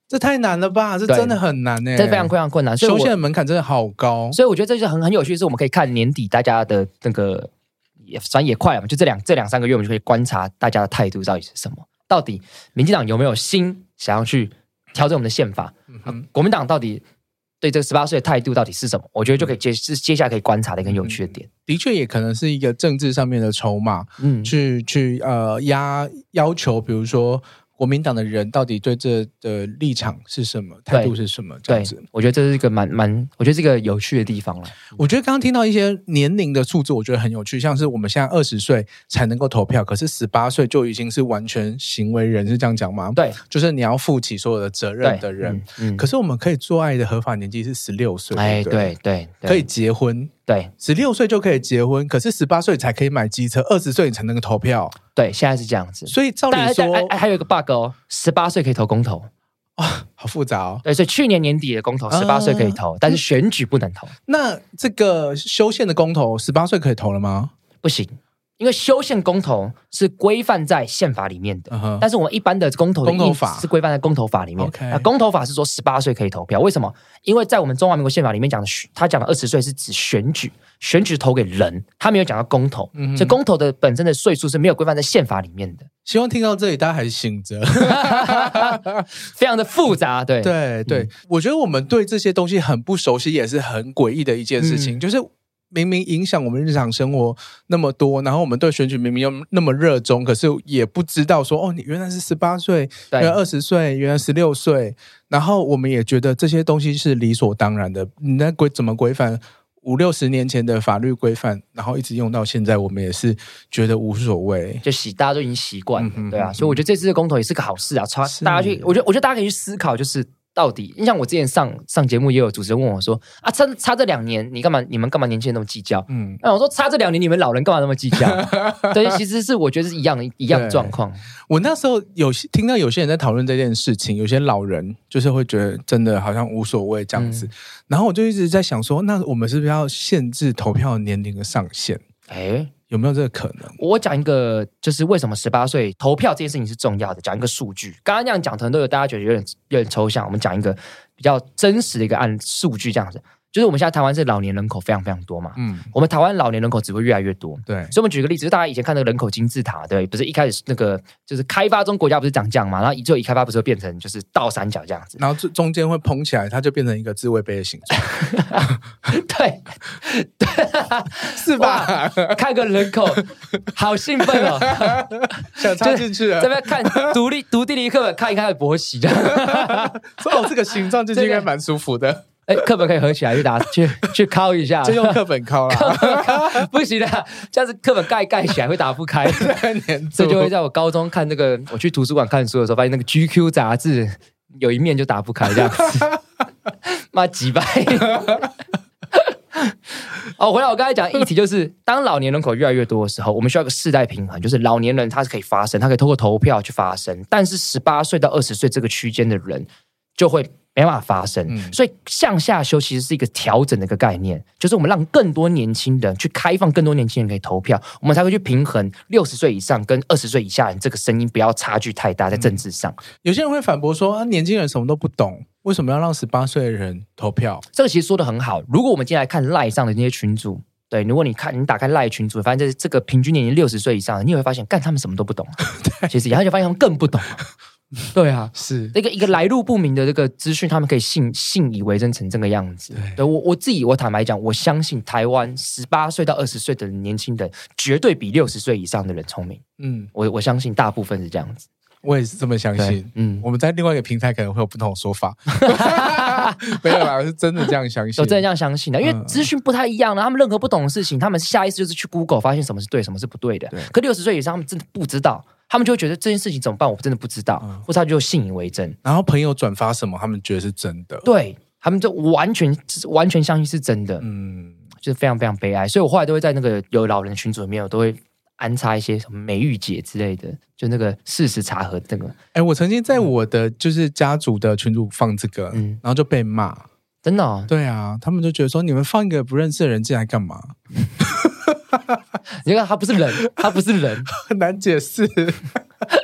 Speaker 1: 这太难了吧？这真的很难哎、欸，
Speaker 2: 这非常非常困难。所以
Speaker 1: 修宪的门槛真的好高。
Speaker 2: 所以我觉得这就很很有趣，是我们可以看年底大家的那个，也反正也快了嘛，就这两这两三个月，我们就可以观察大家的态度到底是什么。到底民进党有没有心想要去调整我们的宪法？嗯、国民党到底对这个十八岁的态度到底是什么？我觉得就可以接是接下来可以观察的一个有趣的点。
Speaker 1: 嗯、的确也可能是一个政治上面的筹码，嗯，去去呃压要求，比如说国民党的人到底对这的立场是什么，态度是什么，这样子。
Speaker 2: 我觉得这是一个蛮蛮，我觉得是一个有趣的地方了。
Speaker 1: 我觉得刚刚听到一些年龄的数字，我觉得很有趣，像是我们现在二十岁才能够投票，可是十八岁就已经是完全行为人，是这样讲吗？
Speaker 2: 对，
Speaker 1: 就是你要负起所有的责任的人。嗯嗯、可是我们可以做爱的合法年纪是十六岁，
Speaker 2: 哎，对对，
Speaker 1: 可以结婚。
Speaker 2: 对，
Speaker 1: 十六岁就可以结婚，可是十八岁才可以买机车，二十岁你才能够投票。
Speaker 2: 对，现在是这样子。
Speaker 1: 所以照理说，
Speaker 2: 还, 还有一个 bug 哦，十八岁可以投公投。
Speaker 1: 哦，好复杂哦。
Speaker 2: 对，所以去年年底的公投，十八岁可以投，呃、但是选举不能投。
Speaker 1: 那这个修宪的公投，十八岁可以投了吗？
Speaker 2: 不行。因为修宪公投是规范在宪法里面的， uh-huh. 但是我们一般的公投的公投法是规范在公投法里面。Okay. 那公投法是说十八岁可以投票，为什么？因为在我们中华民国宪法里面讲的，他讲的二十岁是指选举，选举投给人，他没有讲到公投，嗯、所以公投的本身的岁数是没有规范在宪法里面的。
Speaker 1: 希望听到这里大家还是醒着，
Speaker 2: 非常的复杂，对
Speaker 1: 对对、嗯，我觉得我们对这些东西很不熟悉，也是很诡异的一件事情，嗯、就是。明明影响我们日常生活那么多，然后我们对选举明明又那么热衷，可是也不知道说哦，你原来是十八岁，原来二十岁，原来十六岁，然后我们也觉得这些东西是理所当然的。你那规怎么规范？五六十年前的法律规范，然后一直用到现在，我们也是觉得无所谓，
Speaker 2: 就习大家都已经习惯了、嗯，对啊，所以我觉得这次的公投也是个好事啊，大家去，我觉得我觉得大家可以去思考，就是。到底，你像我之前上上节目也有主持人问我说啊，差差这两年你干嘛？你们干嘛年轻人那么计较？嗯，那我说差这两年你们老人干嘛那么计较？对，其实是我觉得是一样一样的状况。
Speaker 1: 我那时候有听到有些人在讨论这件事情，有些老人就是会觉得真的好像无所谓这样子、嗯，然后我就一直在想说，那我们是不是要限制投票年龄的上限？哎。有没有这个可能？
Speaker 2: 我讲一个，就是为什么十八岁投票这件事情是重要的。讲一个数据，刚刚这样讲，可能都有大家觉得有点有点抽象。我们讲一个比较真实的一个案数据，这样子，就是我们现在台湾是老年人口非常非常多嘛，嗯，我们台湾老年人口只会越来越多，
Speaker 1: 对。
Speaker 2: 所以我们举个例子，就是大家以前看那个人口金字塔，对，不是一开始那个就是开发中国家不是长这样嘛，然后一做一开发不是会变成就是倒三角这样子，
Speaker 1: 然后中间会膨起来，它就变成一个自慰杯的形状，
Speaker 2: 对，对，
Speaker 1: 是吧？
Speaker 2: 看个人口，好兴奋哦，
Speaker 1: 想插进去了。
Speaker 2: 这边看独立读地理课本，看一看勃起，
Speaker 1: 说哦，这个形状就是应该蛮舒服的。
Speaker 2: 哎，课本可以合起来去打去去敲一下，
Speaker 1: 就用课本敲啦。
Speaker 2: 不行的，这样子课本盖盖起来会打不开。这就会在我高中看那个，我去图书馆看书的时候，发现那个 G Q 杂志有一面就打不开，这样子，妈几百。哦，回来我刚才讲的议题就是，当老年人口越来越多的时候，我们需要一个世代平衡，就是老年人他是可以发声，他可以透过投票去发声，但是十八岁到二十岁这个区间的人就会没办法发生、嗯，所以向下修其实是一个调整的一个概念，就是我们让更多年轻人去开放，更多年轻人可以投票，我们才会去平衡六十岁以上跟二十岁以下人这个声音不要差距太大，在政治上。嗯、
Speaker 1: 有些人会反驳说啊，年轻人什么都不懂，为什么要让十八岁的人投票？这
Speaker 2: 个其实说得很好。如果我们今天来看 LINE 上的那些群组，对，如果你看你打开 LINE 群组，发现这这个平均年龄六十岁以上的，你也会发现，干他们什么都不懂、啊。其实，然后就发现他们更不懂、啊。对啊，
Speaker 1: 是
Speaker 2: 那个一个来路不明的这个资讯，他们可以信信以为真成这个样子。对，对我我自己，我坦白讲，我相信台湾十八岁到二十岁的年轻人，绝对比六十岁以上的人聪明。嗯，我我相信大部分是这样子。
Speaker 1: 我也是这么相信。嗯，我们在另外一个平台可能会有不同的说法。没有啦，我是真的这样相信。
Speaker 2: 我真的这样相信的，因为资讯不太一样了。他们任何不懂的事情，他们下意识就是去 Google 发现什么是对，什么是不对的。对，可六十岁以上，他们真的不知道。他们就会觉得这件事情怎么办？我真的不知道，嗯、或者他就信以为真。
Speaker 1: 然后朋友转发什么，他们觉得是真的，
Speaker 2: 对他们就完全完全相信是真的，嗯，就是非常非常悲哀。所以我后来都会在那个有老人的群组里面，我都会安插一些什么美玉姐之类的，就那个事实查核那个。
Speaker 1: 哎，我曾经在我的就是家族的群组放这个，嗯，然后就被骂，
Speaker 2: 真的、哦？
Speaker 1: 对啊，他们就觉得说你们放一个不认识的人进来干嘛？
Speaker 2: 你看他不是人，他不是人，
Speaker 1: 很难解释。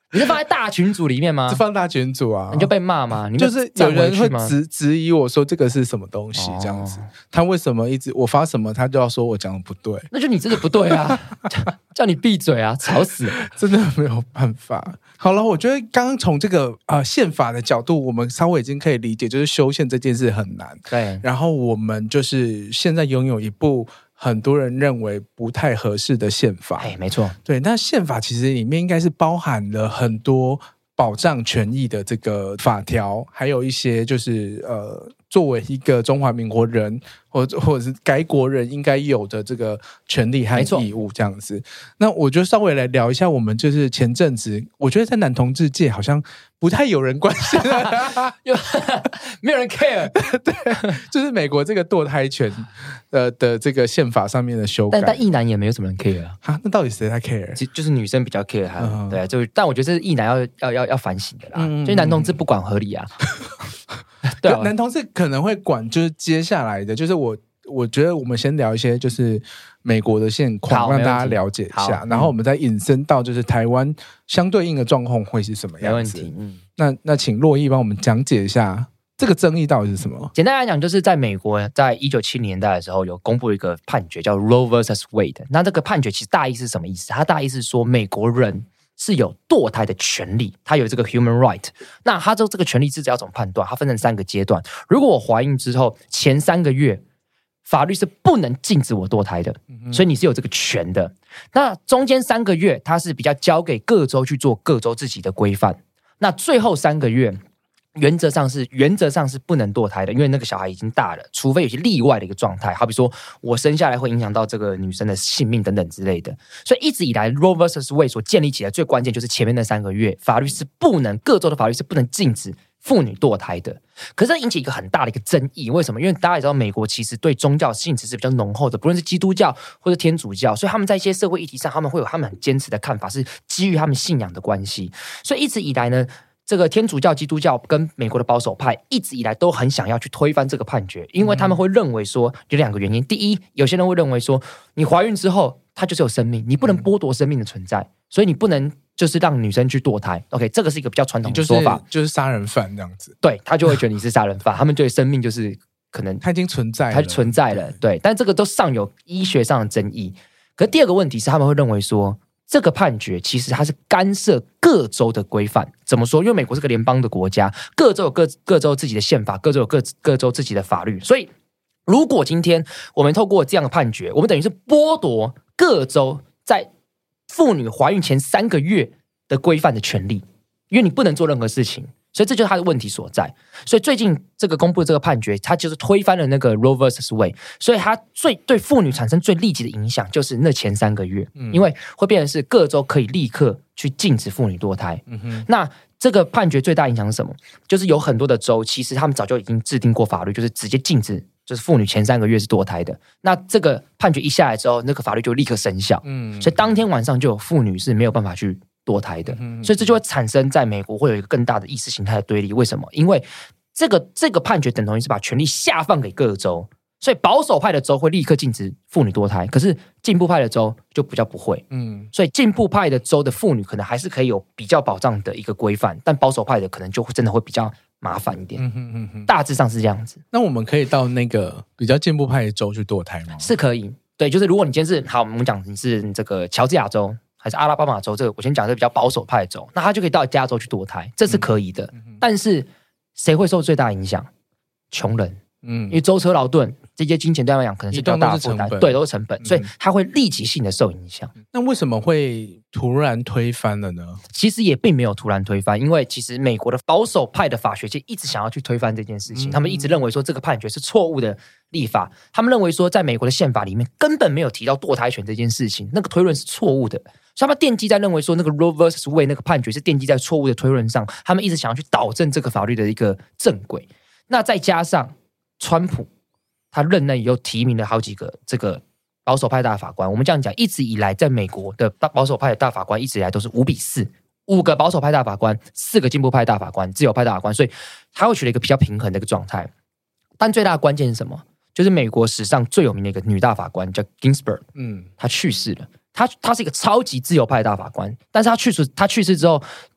Speaker 2: 你是放在大群组里面吗？
Speaker 1: 是放大群组啊，
Speaker 2: 你就被骂吗？你
Speaker 1: 就是有人会质质疑我说这个是什么东西这样子，哦、他为什么一直我发什么他就要说我讲的不对？
Speaker 2: 那就你真的不对啊！叫你闭嘴啊，吵死！
Speaker 1: 真的没有办法。好了，我觉得刚刚从这个呃宪法的角度，我们稍微已经可以理解，就是修宪这件事很难。
Speaker 2: 对，
Speaker 1: 然后我们就是现在拥有一部很多人认为不太合适的宪法。
Speaker 2: 哎，没错，
Speaker 1: 对。那宪法其实里面应该是包含了很多保障权益的这个法条，还有一些就是呃，作为一个中华民国人或者或者是该国人应该有的这个权利和义务这样子。那我就稍微来聊一下，我们就是前阵子，我觉得在男同志界好像不太有人关心，
Speaker 2: 没有人 care。
Speaker 1: 对，就是美国这个堕胎权的的这个宪法上面的修改，
Speaker 2: 但但异男也没有什么人 care 啊。
Speaker 1: 啊，那到底谁在 care？
Speaker 2: 就, 就是女生比较 care，、嗯、对，就但我觉得是异男要要要要反省的啦，嗯、就男同志不管合理啊。
Speaker 1: 对啊，男同志可能会管，就是接下来的，就是我我觉得我们先聊一些就是美国的现况，让大家了解一下，然后我们再引申到就是台湾相对应的状况会是什么样子。
Speaker 2: 没问题，嗯，
Speaker 1: 那那请洛毅帮我们讲解一下这个争议到底是什么？
Speaker 2: 简单来讲，就是在美国，在一九七零年代的时候，有公布一个判决叫 Roe versus Wade。那这个判决其实大意是什么意思？它大意是说美国人是有堕胎的权利，他有这个 human right。那他这这个权利是要怎么判断？它分成三个阶段。如果我怀孕之后前三个月，法律是不能禁止我堕胎的，所以你是有这个权的。那中间三个月，它是比较交给各州去做各州自己的规范。那最后三个月，原则上是原则上是不能堕胎的，因为那个小孩已经大了，除非有些例外的一个状态，好比说我生下来会影响到这个女生的性命等等之类的。所以一直以来 Roe versus Wade 所建立起来最关键就是前面那三个月，法律是不能各州的法律是不能禁止妇女堕胎的。可是这引起一个很大的一个争议，为什么？因为大家也知道美国其实对宗教性质是比较浓厚的，不论是基督教或者天主教，所以他们在一些社会议题上他们会有他们很坚持的看法，是基于他们信仰的关系。所以一直以来呢，这个天主教、基督教跟美国的保守派一直以来都很想要去推翻这个判决，因为他们会认为说有两个原因。第一，有些人会认为说你怀孕之后它就是有生命，你不能剥夺生命的存在，所以你不能就是让女生去堕胎。 OK， 这个是一个比较传统的说法，
Speaker 1: 就是杀人犯这样子。
Speaker 2: 对，他就会觉得你是杀人犯他们对生命就是可能
Speaker 1: 他已经存在了，
Speaker 2: 他存在了。 对, 对，但这个都尚有医学上的争议。可是第二个问题是他们会认为说这个判决其实它是干涉各州的规范。怎么说？因为美国是个联邦的国家，各州有 各, 各州自己的宪法，各州有 各, 各州自己的法律。所以如果今天我们透过这样的判决，我们等于是剥夺各州在妇女怀孕前三个月的规范的权利，因为你不能做任何事情，所以这就是他的问题所在。所以最近这个公布的这个判决，它就是推翻了那个 Roe versus Wade， 所以它最对妇女产生最立即的影响就是那前三个月，嗯、因为会变成是各州可以立刻去禁止妇女堕胎。嗯哼，那这个判决最大影响是什么？就是有很多的州其实他们早就已经制定过法律，就是直接禁止就是妇女前三个月是堕胎的。那这个判决一下来之后，那个法律就立刻生效。嗯，所以当天晚上就有妇女是没有办法去堕胎的，所以这就会产生在美国会有一个更大的意识形态的对立。为什么？因为这个这个判决等同于是把权力下放给各州，所以保守派的州会立刻禁止妇女堕胎，可是进步派的州就比较不会。嗯，所以进步派的州的妇女可能还是可以有比较保障的一个规范，但保守派的可能就真的会比较麻烦一点。嗯哼嗯哼，大致上是这样子。
Speaker 1: 那我们可以到那个比较进步派的州去堕胎吗？
Speaker 2: 是可以，对，就是如果你今天是好，我们讲你是这个乔治亚州还是阿拉巴马州，这个我先讲的比较保守派的州，那他就可以到加州去堕胎，这是可以的。嗯、但是谁会受最大影响？穷人，嗯，因为舟车劳顿这些金钱对他们来讲可能是比较大的负担，对，都是成本，嗯、所以他会立即性的受影响。
Speaker 1: 那为什么会突然推翻了呢？
Speaker 2: 其实也并没有突然推翻，因为其实美国的保守派的法学界一直想要去推翻这件事情，嗯、他们一直认为说这个判决是错误的立法，他们认为说在美国的宪法里面根本没有提到堕胎权这件事情，那个推论是错误的。所以他们奠基在认为说那个 Roe versus Wade 那个判决是奠基在错误的推论上，他们一直想要去导正这个法律的一个正轨。那再加上川普他任内又提名了好几个这个保守派大法官，我们这样讲，一直以来在美国的保守派的大法官一直以来都是五比四，五个保守派大法官，四个进步派大法官，自由派大法官，所以他会取得一个比较平衡的一个状态。但最大的关键是什么？就是美国史上最有名的一个女大法官叫 Ginsburg， 嗯，她去世了。她她是一个超级自由派的大法官，但是她去世她去世之后，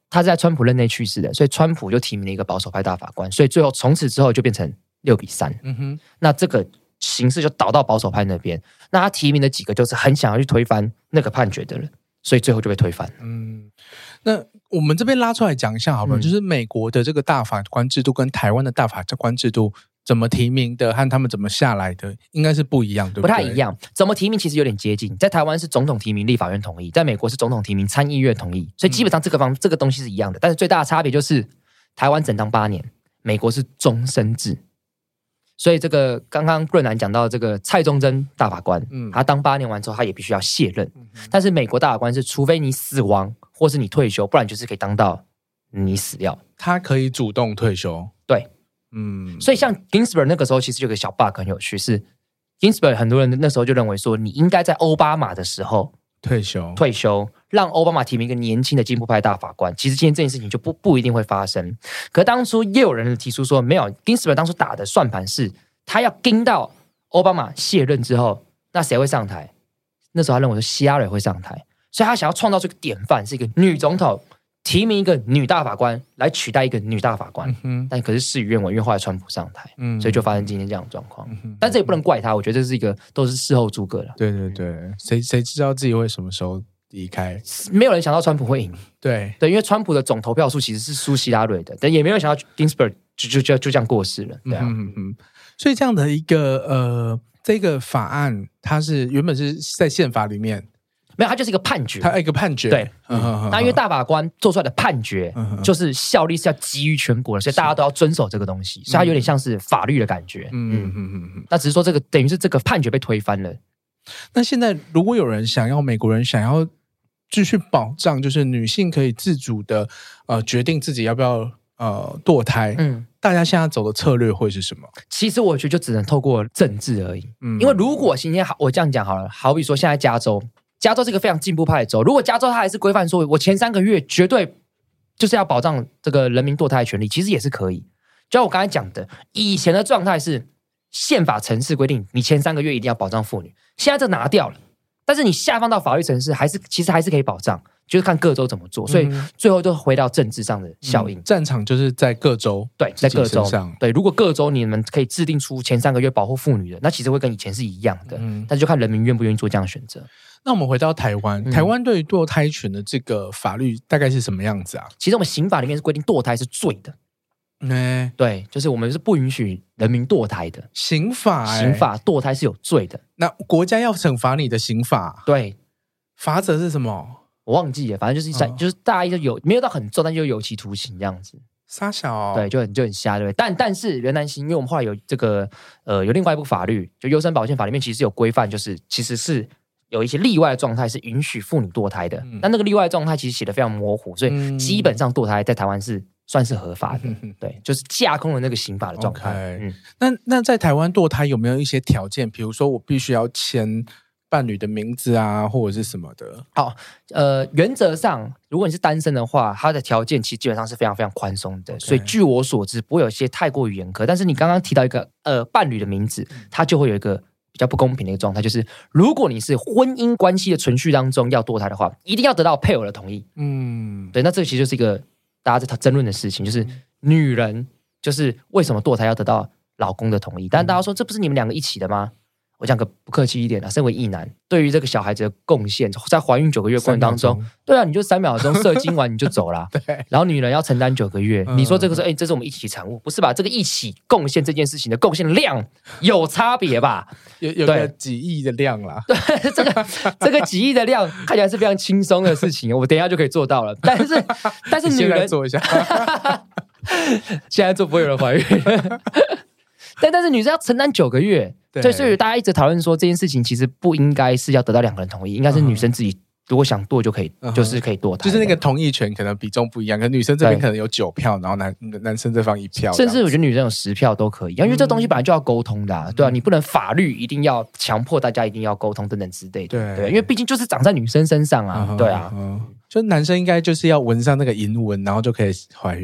Speaker 2: 他是在川普任内去世的，所以川普就提名了一个保守派大法官，所以最后从此之后就变成六比三。嗯哼，那这个形势就倒到保守派那边。那他提名的几个就是很想要去推翻那个判决的人，所以最后就被推翻了。嗯，
Speaker 1: 那我们这边拉出来讲一下好不好？嗯、就是美国的这个大法官制度跟台湾的大法官制度怎么提名的，和他们怎么下来的，应该是不一样，对不对？
Speaker 2: 不太一样。怎么提名其实有点接近，在台湾是总统提名，立法院同意；在美国是总统提名，参议院同意。所以基本上这个方、嗯、这个东西是一样的，但是最大的差别就是台湾整当八年，美国是终身制。所以这个刚刚润南讲到这个蔡中正大法官，嗯，他当八年完之后，他也必须要卸任。嗯、但是美国大法官是，除非你死亡或是你退休，不然就是可以当到你死掉。
Speaker 1: 他可以主动退休。
Speaker 2: 对，嗯。所以像 Ginsburg 那个时候，其实有个小 bug 很有趣，是 Ginsburg 很多人那时候就认为说，你应该在奥巴马的时候
Speaker 1: 退休，
Speaker 2: 退休，让奥巴马提名一个年轻的进步派大法官。其实今天这件事情就不不一定会发生。可当初也有人提出说，没有 Ginsburg 当初打的算盘是，他要盯到奥巴马卸任之后，那谁会上台？那时候他认为说希拉里会上台，所以他想要创造这个典范，是一个女总统提名一个女大法官来取代一个女大法官。嗯、但可是事与愿违，因为后来川普上台，嗯、所以就发生今天这样的状况。嗯、但这也不能怪他，我觉得这是一个都是事后诸葛了。
Speaker 1: 对对对，谁谁知道自己会什么时候离开？
Speaker 2: 没有人想到川普会赢。
Speaker 1: 对
Speaker 2: 对，因为川普的总投票数其实是输希拉蕊的，但也没有想到 Ginsburg 就就就就这样过世了。对啊，嗯嗯。
Speaker 1: 所以这样的一个呃，这个法案，它是原本是在宪法里面。
Speaker 2: 没有，它就是一个判决，
Speaker 1: 它一个判决。
Speaker 2: 对，嗯、那因为大法官做出来的判决，嗯、就是效力是要基于全国的，所以大家都要遵守这个东西，所以它有点像是法律的感觉。嗯嗯嗯嗯。那只是说这个等于是这个判决被推翻了。
Speaker 1: 那现在如果有人想要美国人想要继续保障，就是女性可以自主的呃决定自己要不要呃堕胎，嗯。大家现在走的策略会是什么？
Speaker 2: 其实我觉得就只能透过政治而已。嗯，因为如果今天我这样讲好了，好比说现在加州，加州是一个非常进步派的州，如果加州它还是规范说，我前三个月绝对就是要保障这个人民堕胎的权利，其实也是可以。就像我刚才讲的，以前的状态是宪法程式规定，你前三个月一定要保障妇女，现在这拿掉了，但是你下放到法律程式，还是其实还是可以保障。就是看各州怎么做，所以最后就回到政治上的效应。嗯、
Speaker 1: 战场就是在各州，
Speaker 2: 对，在各州上。对，如果各州你们可以制定出前三个月保护妇女的，那其实会跟以前是一样的。嗯，但就看人民愿不愿意做这样的选择。
Speaker 1: 那我们回到台湾，台湾对于堕胎权的这个法律大概是什么样子啊？
Speaker 2: 其实我们刑法里面是规定堕胎是罪的。嗯，对，就是我们是不允许人民堕胎的。
Speaker 1: 刑法、欸，
Speaker 2: 刑法堕胎是有罪的。
Speaker 1: 那国家要惩罚你的刑法，
Speaker 2: 对，
Speaker 1: 罚则是什么？
Speaker 2: 我忘记了，反正就是、哦、就是大家就有没有到很重，但就有期徒刑这样子。
Speaker 1: 傻小、哦，
Speaker 2: 对，就很就很瞎，对不对？但但是原来是因为我们后来有这个呃有另外一部法律，就优生保健法里面其实有规范，就是其实是有一些例外的状态是允许妇女堕胎的。嗯、但那个例外的状态其实写得非常模糊，所以基本上堕胎在台湾是算是合法的。嗯、对，就是架空了那个刑法的状态。Okay,
Speaker 1: 嗯、那那在台湾堕胎有没有一些条件？比如说我必须要签伴侣的名字啊，或者是什么的？
Speaker 2: 好，呃，原则上，如果你是单身的话，它的条件其实基本上是非常非常宽松的。Okay. 所以据我所知，不会有一些太过于严苛。但是你刚刚提到一个呃伴侣的名字，它就会有一个比较不公平的一个状态，就是如果你是婚姻关系的存续当中要堕胎的话，一定要得到配偶的同意。嗯，对，那这个其实就是一个大家在争论的事情，就是女人就是为什么堕胎要得到老公的同意？但大家说这不是你们两个一起的吗？我讲个不客气一点啊，身为异男，对于这个小孩子的贡献，在怀孕九个月过程当中，对啊，你就三秒钟射精完你就走啦。对，然后女人要承担九个月，嗯、你说这个是哎、欸，这是我们一起产物，不是吧？这个一起贡献这件事情的贡献量有差别吧？
Speaker 1: 有有个几亿的量啦。
Speaker 2: 对，这个这个几亿的量看起来是非常轻松的事情，我等一下就可以做到了。但是但是女人
Speaker 1: 做一下，
Speaker 2: 现在做不会有人怀孕。但但是女生要承担九个月，对，所以大家一直讨论说这件事情其实不应该是要得到两个人同意，应该是女生自己如果想堕就可以，嗯、就是可以堕胎，
Speaker 1: 就是那个同意权可能比重不一样，可能女生这边可能有九票，然后男男生这方一票，
Speaker 2: 甚至我觉得女生有十票都可以，因为这东西本来就要沟通的、啊，嗯、对啊，你不能法律一定要强迫大家一定要沟通等等之类的，对，对，因为毕竟就是长在女生身上啊，嗯、对啊。嗯
Speaker 1: 就男生应该就是要纹上那个银纹，然后就可以怀孕。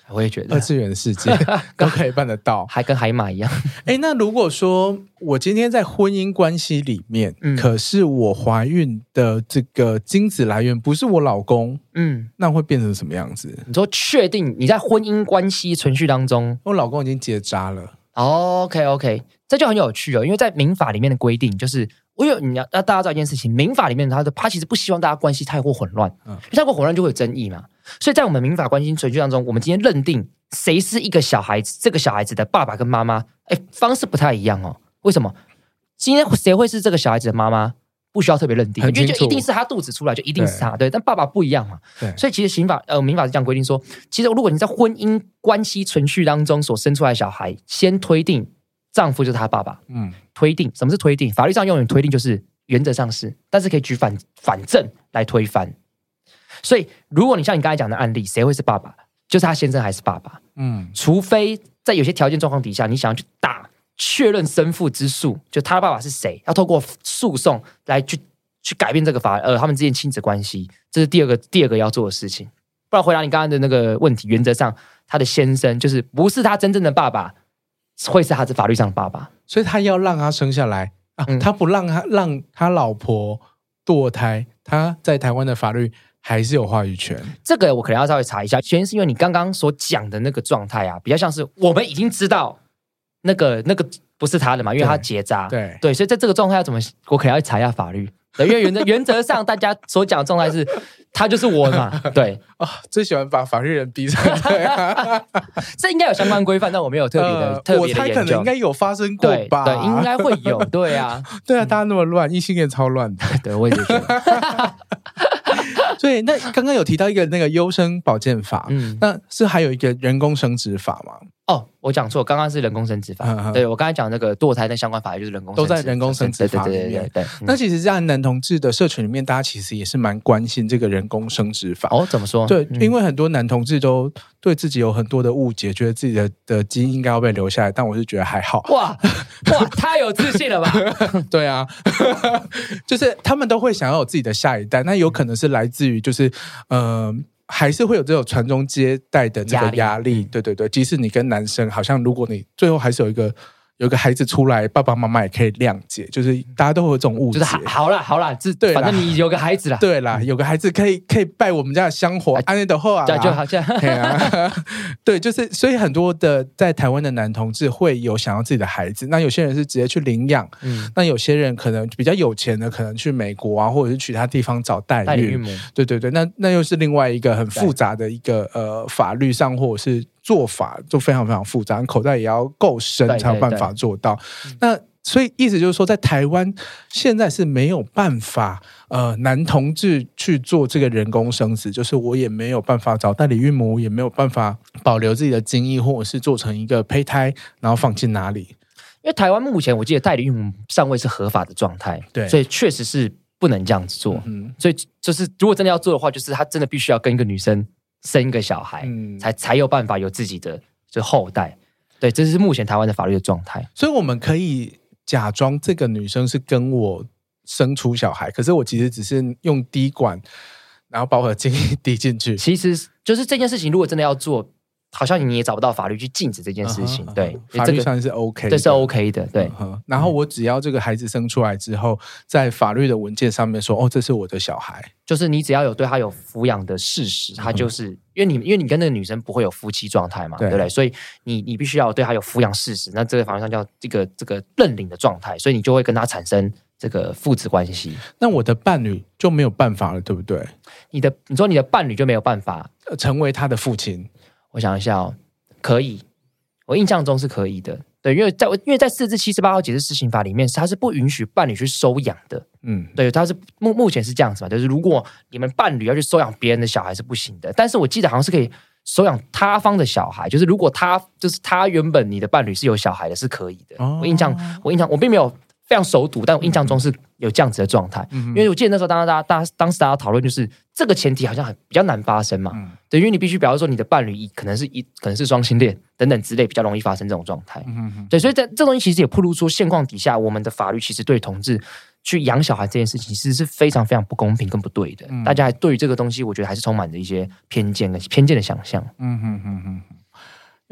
Speaker 2: 我也觉得
Speaker 1: 二次元的世界都可以办得到，
Speaker 2: 还跟海马一样。
Speaker 1: 哎，那如果说我今天在婚姻关系里面，嗯、可是我怀孕的这个精子来源不是我老公，嗯，那会变成什么样子？
Speaker 2: 你说确定你在婚姻关系存续当中，
Speaker 1: 我老公已经结扎了。
Speaker 2: 哦 OK OK， 这就很有趣哦，因为在民法里面的规定就是。因为你要大家知道一件事情，民法里面他的他其实不希望大家关系太过混乱，嗯，因为太过混乱就会有争议嘛。所以在我们民法关系程序当中，我们今天认定谁是一个小孩子，这个小孩子的爸爸跟妈妈，哎，方式不太一样哦。为什么？今天谁会是这个小孩子的妈妈？不需要特别认定，因为就一定是他肚子出来，就一定是他，对。但爸爸不一样嘛，对。所以其实刑法呃民法是这样规定说，其实如果你在婚姻关系程序当中所生出来的小孩，先推定丈夫就是他爸爸，嗯，推定什么是推定？法律上用语推定就是原则上是，但是可以举反反证来推翻。所以如果你像你刚才讲的案例，谁会是爸爸？就是他先生还是爸爸？嗯，除非在有些条件状况底下，你想要去打确认生父之诉，就他的爸爸是谁，要透过诉讼来去去改变这个法呃他们之间亲子关系，这是第二个第二个要做的事情。不然回答你刚刚的那个问题，原则上他的先生就是不是他真正的爸爸。会是他是法律上的爸爸，
Speaker 1: 所以他要让他生下来啊，嗯、他不让他让他老婆堕胎，他在台湾的法律还是有话语权。
Speaker 2: 这个我可能要稍微查一下，原因是因为你刚刚所讲的那个状态啊，比较像是我们已经知道那个那个不是他的嘛，因为他结扎，
Speaker 1: 对
Speaker 2: 对，所以在这个状态要怎么，我可能要查一下法律。对，因为原则原则上大家所讲的状态是他就是我嘛，对
Speaker 1: 啊、哦，最喜欢把法律人逼成这样。
Speaker 2: 这应该有相关规范，但我没有特别的、呃、特别的研究。我猜
Speaker 1: 可能应该有发生过吧？
Speaker 2: 对，对应该会有。对啊，
Speaker 1: 对啊，大家那么乱，异性恋超乱的。
Speaker 2: 对，我也觉得。
Speaker 1: 对，那刚刚有提到一个那个优生保健法，嗯，那是还有一个人工生殖法吗？
Speaker 2: 哦，我讲错，刚刚是人工生殖法。嗯嗯对我刚才讲那个堕胎的相关法律就是人工生殖，
Speaker 1: 都在人工生殖法里面。对对对对对、嗯、那其实，在男同志的社群里面，大家其实也是蛮关心这个人工生殖法。
Speaker 2: 哦，怎么说？
Speaker 1: 对，嗯、因为很多男同志都对自己有很多的误解，觉得自己的的基因应该要被留下来，但我是觉得还好。
Speaker 2: 哇哇，太有自信了吧？
Speaker 1: 对啊，就是他们都会想要有自己的下一代，那有可能是来自于就是呃。还是会有这种传宗接代的这个压力，压力对对对。即使你跟男生，好像如果你最后还是有一个有一个孩子出来，爸爸妈妈也可以谅解，就是大家都会有这种误解。
Speaker 2: 就是好啦好啦，对，反正你有个孩子啦，
Speaker 1: 对啦，有个孩子可以可以拜我们家的香火，安内的后啊，
Speaker 2: 就好像
Speaker 1: 对啊，对，就是所以很多的在台湾的男同志会有想要自己的孩子，那有些人是直接去领养，嗯，那有些人可能比较有钱的，可能去美国啊，或者是去他地方找代孕，孕母，对对对，那那又是另外一个很复杂的一个呃法律上或者是做法都非常非常复杂，口袋也要够深才有办法做到。那所以意思就是说，在台湾现在是没有办法，呃，男同志去做这个人工生殖，就是我也没有办法找代理孕母，也没有办法保留自己的精液，或者是做成一个胚胎，然后放进哪里？
Speaker 2: 因为台湾目前我记得代理孕母尚未是合法的状态，对，所以确实是不能这样子做。嗯，所以就是如果真的要做的话，就是他真的必须要跟一个女生生一个小孩，嗯，才才有办法有自己的就后代。对，这是目前台湾的法律的状态。
Speaker 1: 所以我们可以假装这个女生是跟我生出小孩，可是我其实只是用滴管，然后把我的精液滴进去。
Speaker 2: 其实就是这件事情，如果真的要做，好像你也找不到法律去禁止这件事情。uh-huh, 对，
Speaker 1: 法律上是 OK 的，
Speaker 2: 这是 OK 的。对，
Speaker 1: uh-huh, 然后我只要这个孩子生出来之后，在法律的文件上面说，哦，这是我的小孩。
Speaker 2: 就是你只要有对他有抚养的事实，他就是、嗯、因为你因为你跟那个女生不会有夫妻状态嘛， 对, 对不对？所以你你必须要对他有抚养事实，那这个法律上叫这个这个认领的状态，所以你就会跟他产生这个父子关系。
Speaker 1: 那我的伴侣就没有办法了，对不对？
Speaker 2: 你的你说你的伴侣就没有办法
Speaker 1: 成为他的父亲？
Speaker 2: 我想一下哦，可以，我印象中是可以的。对，因为在因为在四至七十八号解释施行法里面，它是不允许伴侣去收养的。嗯，对，它是目目前是这样子嘛，就是如果你们伴侣要去收养别人的小孩是不行的，但是我记得好像是可以收养他方的小孩，就是如果他就是他原本你的伴侣是有小孩的，是可以的。哦、我印象我印象我并没有非常熟读，但我印象中是有这样子的状态。嗯、因为我记得那时候当大家大家当时大家讨论就是这个前提好像很比较难发生嘛。嗯，对，因为你必须比方说你的伴侣可能是一可能是双性恋等等之类，比较容易发生这种状态。嗯，对，所以在这东西其实也暴露出现况底下，我们的法律其实对同志去养小孩这件事情，其实是非常非常不公平跟不对的。嗯、大家还对于这个东西，我觉得还是充满着一些偏见跟偏见的想象。嗯哼哼哼。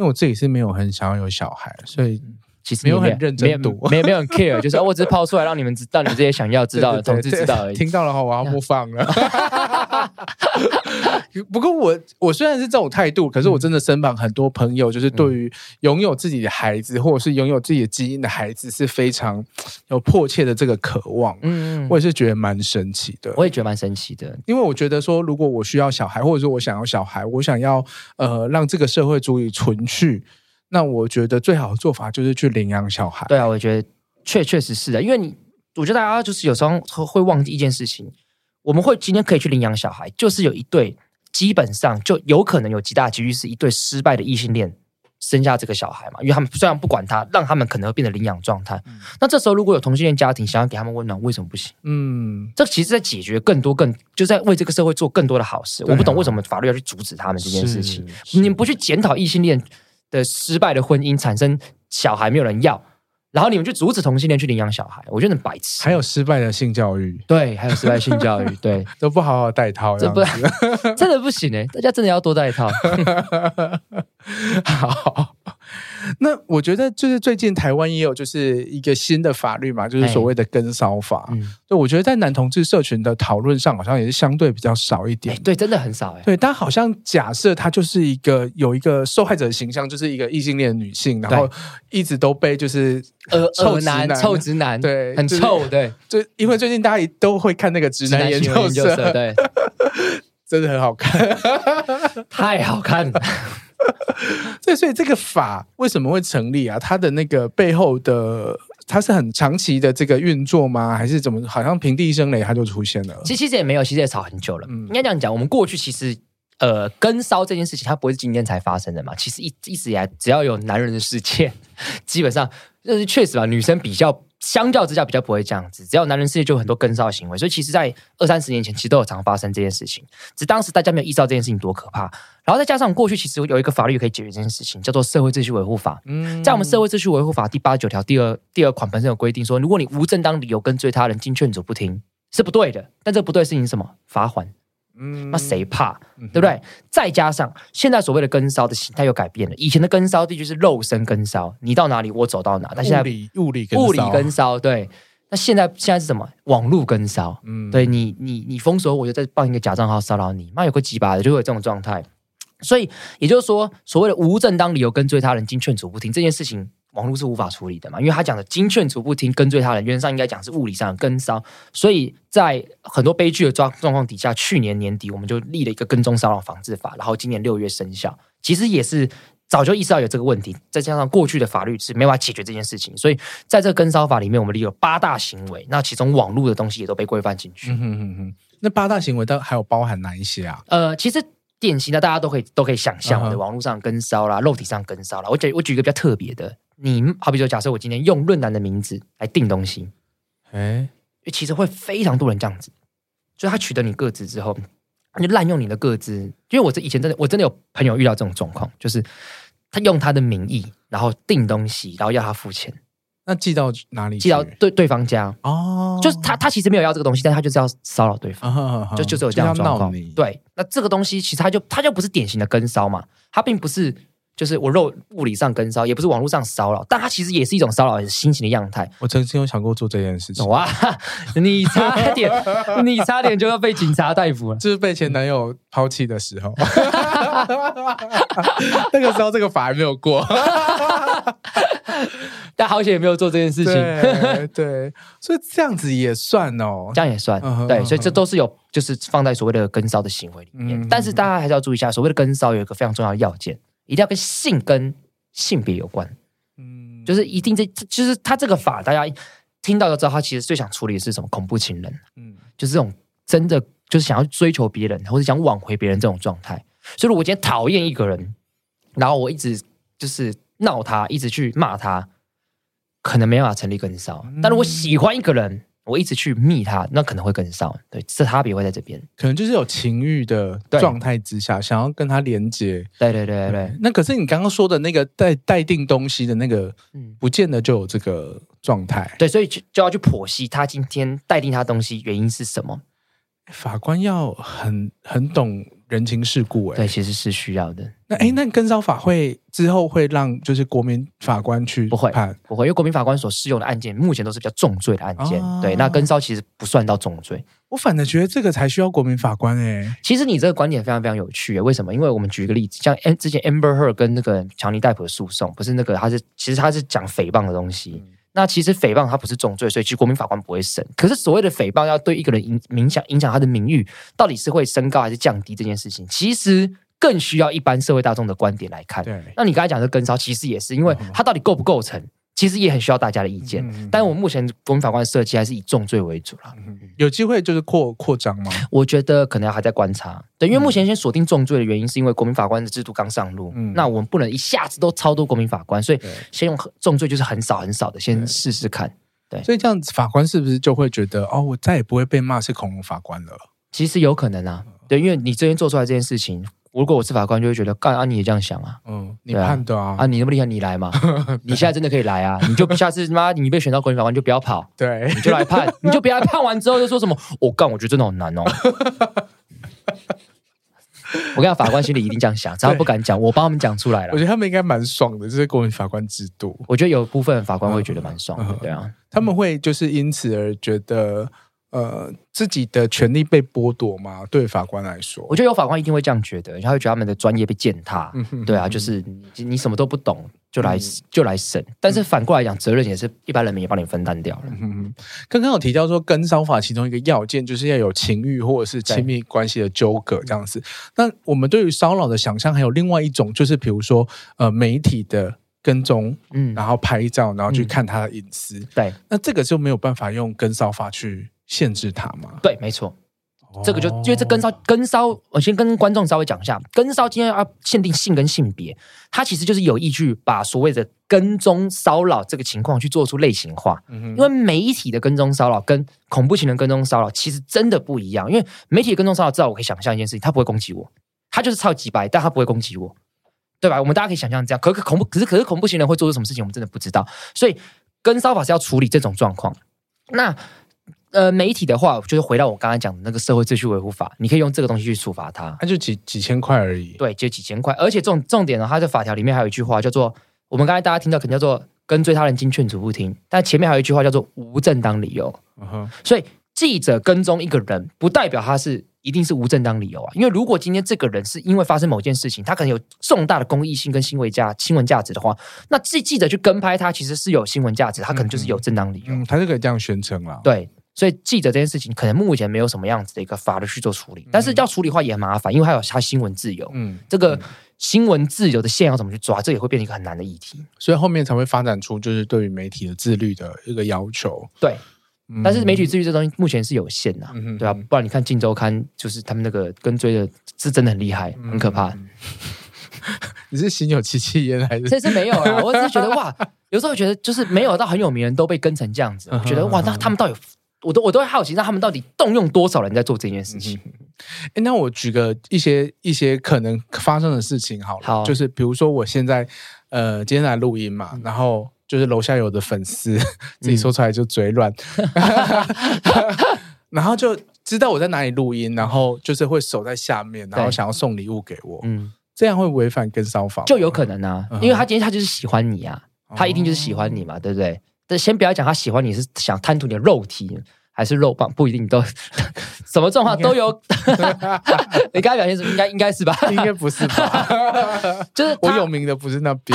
Speaker 1: 因为我自己是没有很想要有小孩，所以
Speaker 2: 其实
Speaker 1: 没有很认真读，
Speaker 2: 没有没有很 care， 就是、哦、我只是抛出来让你们知道，你们这些想要知道的同志知道而已。
Speaker 1: 听到了后我要不放了。不过我我虽然是这种态度，可是我真的身旁很多朋友，就是对于拥有自己的孩子，或者是拥有自己的基因的孩子，是非常有迫切的这个渴望。嗯，我也是觉得蛮神奇的。
Speaker 2: 我也觉得蛮神奇的，
Speaker 1: 因为我觉得说，如果我需要小孩，或者说我想要小孩，我想要呃让这个社会足以存续，那我觉得最好的做法就是去领养小孩。
Speaker 2: 对啊，我觉得确确实是的，因为你，我觉得大家就是有时候会忘记一件事情，我们会今天可以去领养小孩，就是有一对基本上就有可能有极大的几率是一对失败的异性恋生下这个小孩嘛，因为他们虽然不管他，让他们可能会变成领养状态、嗯。那这时候如果有同性恋家庭想要给他们温暖，为什么不行？嗯，这其实在解决更多更就在为这个社会做更多的好事。啊、我不懂为什么法律要去阻止他们这件事情。你们不去检讨异性恋的失败的婚姻产生小孩没有人要，然后你们去阻止同性恋去领养小孩，我觉得很白痴。
Speaker 1: 还有失败的性教育，
Speaker 2: 对，还有失败性教育，对，
Speaker 1: 都不好好戴套，
Speaker 2: 这不真的不行哎、欸，大家真的要多戴套。
Speaker 1: 好，那我觉得就是最近台湾也有就是一个新的法律嘛，就是所谓的跟骚法。嗯，对，我觉得在男同志社群的讨论上，好像也是相对比较少一点。
Speaker 2: 对，真的很少哎。
Speaker 1: 对，但好像假设他就是一个有一个受害者的形象，就是一个异性恋的女性，然后一直都被就是
Speaker 2: 呃臭直男、臭直男，
Speaker 1: 对，
Speaker 2: 很臭，对，
Speaker 1: 就因为最近大家都会看那个直男研究社，
Speaker 2: 对，
Speaker 1: 真的很好看，
Speaker 2: 太好看了。
Speaker 1: 对，所以这个法为什么会成立啊？它的那个背后的，它是很长期的这个运作吗？还是怎么？好像平地一声雷，它就出现了。
Speaker 2: 其实其实也没有，其实也吵很久了。嗯，应该这样讲，我们过去其实呃跟骚这件事情，它不会是今天才发生的嘛。其实一一直以来，只要有男人的世界，基本上就是确实吧，女生比较。相较之下比较不会这样子，只要男人世界就有很多跟骚的行为，所以其实在二三十年前其实都有常发生这件事情，只当时大家没有意识到这件事情多可怕。然后再加上过去其实有一个法律可以解决这件事情，叫做社会秩序维护法。嗯，在我们社会秩序维护法第八十九条第二第二款本身有规定说，如果你无正当理由跟追他人，经劝阻不听，是不对的。但这不对的事情是什么？罚款。嗯，那谁怕？对不对？再加上现在所谓的跟骚的形态又改变了，以前的跟骚地就是肉身跟骚，你到哪里我走到哪。但现在
Speaker 1: 物理物理跟骚，
Speaker 2: 物理跟骚，对。那现在现在是什么？网络跟骚，嗯，对你你你封锁我，就再办一个假账号骚扰你，妈有个鸡巴的，就会有这种状态。所以也就是说，所谓的无正当理由跟追他人，经劝阻不听这件事情，网络是无法处理的嘛？因为他讲的经劝阻不听、跟追他人，原则上应该讲是物理上的跟骚。所以在很多悲剧的状状况底下，去年年底我们就立了一个跟踪骚扰防治法，然后今年六月生效。其实也是早就意识到有这个问题，再加上过去的法律是没办法解决这件事情，所以在这个跟骚法里面，我们立了八大行为，那其中网络的东西也都被规范进去。嗯哼
Speaker 1: 哼哼，那八大行为都还有包含哪一些啊？
Speaker 2: 呃，其实典型的大家都可以都可以想象的， uh-huh. 网络上跟骚啦，肉体上跟骚啦。我举我举一个比较特别的，你好比说，假设我今天用论男的名字来订东西，哎，其实会非常多人这样子，就是他取得你个资之后，他就滥用你的个资。因为我这以前真的我真的有朋友遇到这种状况，就是他用他的名义，然后订东西，然后要他付钱。
Speaker 1: 那寄到哪里去？
Speaker 2: 寄到对对方家哦，就是他他其实没有要这个东西，但他就是要骚扰对方，哦、就就是有这样的状况。对，那这个东西其实他就他就不是典型的跟骚嘛，他并不是就是我肉物理上跟骚，也不是网络上骚扰，但他其实也是一种骚扰新型的样态。
Speaker 1: 我曾经有想过做这件事情。
Speaker 2: 哇，你差点你差点就要被警察逮捕了，
Speaker 1: 就是被前男友抛弃的时候。那个时候这个法还没有过。
Speaker 2: 但好险也没有做这件事情。
Speaker 1: 对对，所以这样子也算哦，
Speaker 2: 这样也算。Uh-huh, 对，所以这都是有，就是放在所谓的跟骚的行为里面。Uh-huh. 但是大家还是要注意一下，所谓的跟骚有一个非常重要的要件，一定要跟性跟性别有关。嗯，就是一定这，就是他这个法，大家听到就知道，他其实最想处理的是什么？恐怖情人。嗯，就是这种真的就是想要追求别人，或者想挽回别人这种状态。所以如果我今天讨厌一个人，然后我一直就是闹他，一直去骂他，可能没办法成立跟骚。但如果喜欢一个人，我一直去密他，那可能会跟骚。对，这差别会在这边。
Speaker 1: 可能就是有情欲的状态之下，想要跟他连接。
Speaker 2: 对对对 对, 对。
Speaker 1: 那可是你刚刚说的那个待待定东西的那个，嗯，不见得就有这个状态。
Speaker 2: 对，所以就要去剖析他今天待定他东西原因是什么。
Speaker 1: 法官要很很懂人情世故哎、欸，
Speaker 2: 对，其实是需要的。
Speaker 1: 那哎，那跟骚法会之后会让就是国民法官去
Speaker 2: 不会
Speaker 1: 判？
Speaker 2: 不会，因为国民法官所适用的案件目前都是比较重罪的案件，哦、对，那跟骚其实不算到重罪。
Speaker 1: 我反而觉得这个才需要国民法官哎、欸。
Speaker 2: 其实你这个观点非常非常有趣，为什么？因为我们举一个例子，像之前 Amber Heard 跟那个强尼戴普的诉讼，不是那个他是其实他是讲诽谤的东西。嗯，那其实诽谤它不是重罪，所以其实国民法官不会审。可是所谓的诽谤要对一个人影影响影响他的名誉，到底是会升高还是降低这件事情，其实更需要一般社会大众的观点来看。对，那你刚才讲的跟骚，其实也是因为它到底构不构成，其实也很需要大家的意见。嗯、但我目前国民法官的设计还是以重罪为主啦。
Speaker 1: 嗯、有机会就是扩扩张吗？
Speaker 2: 我觉得可能还在观察。对，因为目前先锁定重罪的原因，是因为国民法官的制度刚上路。嗯，那我们不能一下子都超多国民法官，所以先用重罪就是很少很少的先试试看。对，
Speaker 1: 所以这样子法官是不是就会觉得哦，我再也不会被骂是恐龙法官了？
Speaker 2: 其实有可能啊，对，因为你这边做出来这件事情。如果我是法官，就会觉得干啊，你也这样想啊？
Speaker 1: 嗯，你判的啊？
Speaker 2: 啊，你那么厉害，你来嘛？你现在真的可以来啊！你就下次妈你被选到国民法官就不要跑，
Speaker 1: 对，
Speaker 2: 你就来判，你就别来判完之后就说什么我、哦、干，我觉得真的好难哦。我跟你讲，法官心里一定这样想，只要不敢讲，我帮他们讲出来了。
Speaker 1: 我觉得他们应该蛮爽的，这是国民法官制度。
Speaker 2: 我觉得有部分法官会觉得蛮爽的，嗯、对啊，
Speaker 1: 他们会就是因此而觉得。呃，自己的权利被剥夺吗？对法官来说，
Speaker 2: 我觉得有法官一定会这样觉得，他会觉得他们的专业被践踏。嗯、对啊，就是你你什么都不懂就来、嗯、就来审，但是反过来讲，责任也是一般人民也帮你分担掉了。
Speaker 1: 嗯、刚刚有提到说，跟骚法其中一个要件就是要有情欲或者是亲密关系的纠葛这样子。那我们对于骚扰的想象还有另外一种，就是比如说呃媒体的。跟踪，嗯，然后拍照，然后去看他的隐私，嗯、对，那这个就没有办法用跟骚法去限制他吗？
Speaker 2: 对，没错，哦、这个就因为这跟骚跟骚，我先跟观众稍微讲一下，跟骚今天要限定性跟性别，它其实就是有依据把所谓的跟踪骚扰这个情况去做出类型化，嗯、因为媒体的跟踪骚扰跟恐怖情人跟踪骚扰其实真的不一样，因为媒体的跟踪骚扰，至少我可以想象一件事情，他不会攻击我，他就是超级白，但他不会攻击我。对吧？我们大家可以想象这样，可可恐怖，可是可是恐怖情人会做出什么事情，我们真的不知道。所以跟骚法是要处理这种状况。那呃，媒体的话，就是回到我刚才讲的那个社会秩序维护法，你可以用这个东西去处罚他，
Speaker 1: 那就几几千块而已。
Speaker 2: 对，就几千块。而且重重点呢，它的法条里面还有一句话叫做，我们刚才大家听到可能叫做跟追他人经劝阻不听，但前面还有一句话叫做无正当理由。Uh-huh. 所以记者跟踪一个人，不代表他是。一定是无正当理由啊！因为如果今天这个人是因为发生某件事情，他可能有重大的公益性跟新闻价新闻价值的话，那记记者去跟拍他，其实是有新闻价值，他可能就是有正当理由。
Speaker 1: 嗯，他就可以这样宣称了。
Speaker 2: 对，所以记者这件事情可能目前没有什么样子的一个法律去做处理，但是要处理的话也很麻烦，因为还有他新闻自由。嗯，这个新闻自由的线要怎么去抓，这也会变成一个很难的议题。
Speaker 1: 所以后面才会发展出就是对于媒体的自律的一个要求。
Speaker 2: 对。但是媒体自律这东西目前是有限的、啊嗯，对吧、啊？不然你看《镜周刊》，就是他们那个跟追的，是真的很厉害，很可怕。嗯、
Speaker 1: 你是心有戚戚焉还是？
Speaker 2: 这是没有啊，我只是觉得哇，有时候觉得就是没有到很有名人都被跟成这样子，我觉得哇，那他们到底，我都我都会好奇，那他们到底动用多少人在做这件事情？
Speaker 1: 哎、嗯，那我举个一些一些可能发生的事情好了，好，就是比如说我现在呃今天来录音嘛，嗯、然后。就是楼下有的粉丝自己说出来就嘴软、嗯、然后就知道我在哪里录音，然后就是会守在下面，然后想要送礼物给我，嗯，这样会违反跟骚法
Speaker 2: 就有可能啊、嗯、因为他今天他就是喜欢你啊，他一定就是喜欢你嘛、哦、对不对？但先不要讲他喜欢你是想贪图你的肉体还是肉棒，不一定都什么状况都有你刚才表现是应该应该是吧？
Speaker 1: 应该不是吧？就是我有名的不是那边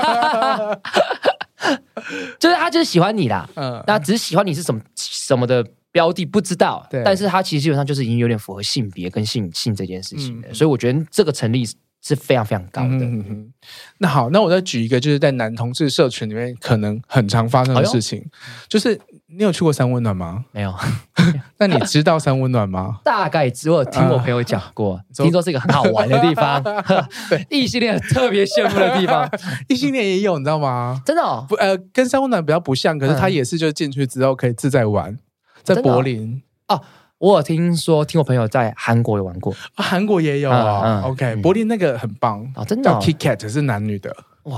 Speaker 2: 就是他就是喜欢你啦，嗯，那只是喜欢你是什么什么的标的不知道，但是他其实基本上就是已经有点符合性别跟性性这件事情的、嗯，所以我觉得这个成立是非常非常高的。嗯嗯、
Speaker 1: 那好，那我再举一个，就是在男同志社群里面可能很常发生的事情，哎、就是你有去过三温暖吗？
Speaker 2: 没有。
Speaker 1: 那你知道三温暖吗？
Speaker 2: 大概知，我有听我朋友讲过、啊，听说是一个很好玩的地方，异性恋特别羡慕的地方。
Speaker 1: 异性恋也有，你知道吗？
Speaker 2: 真的哦，
Speaker 1: 不呃，跟三温暖比较不像，可是他也是就是进去之后可以自在玩，在柏林
Speaker 2: 哦。哦我有听说，听我朋友在韩国有玩过，
Speaker 1: 啊、韩国也有啊、哦嗯嗯。OK，、嗯、柏林那个很棒
Speaker 2: 哦，真的、哦、
Speaker 1: 叫 KitKat 是男女的，
Speaker 2: 哇，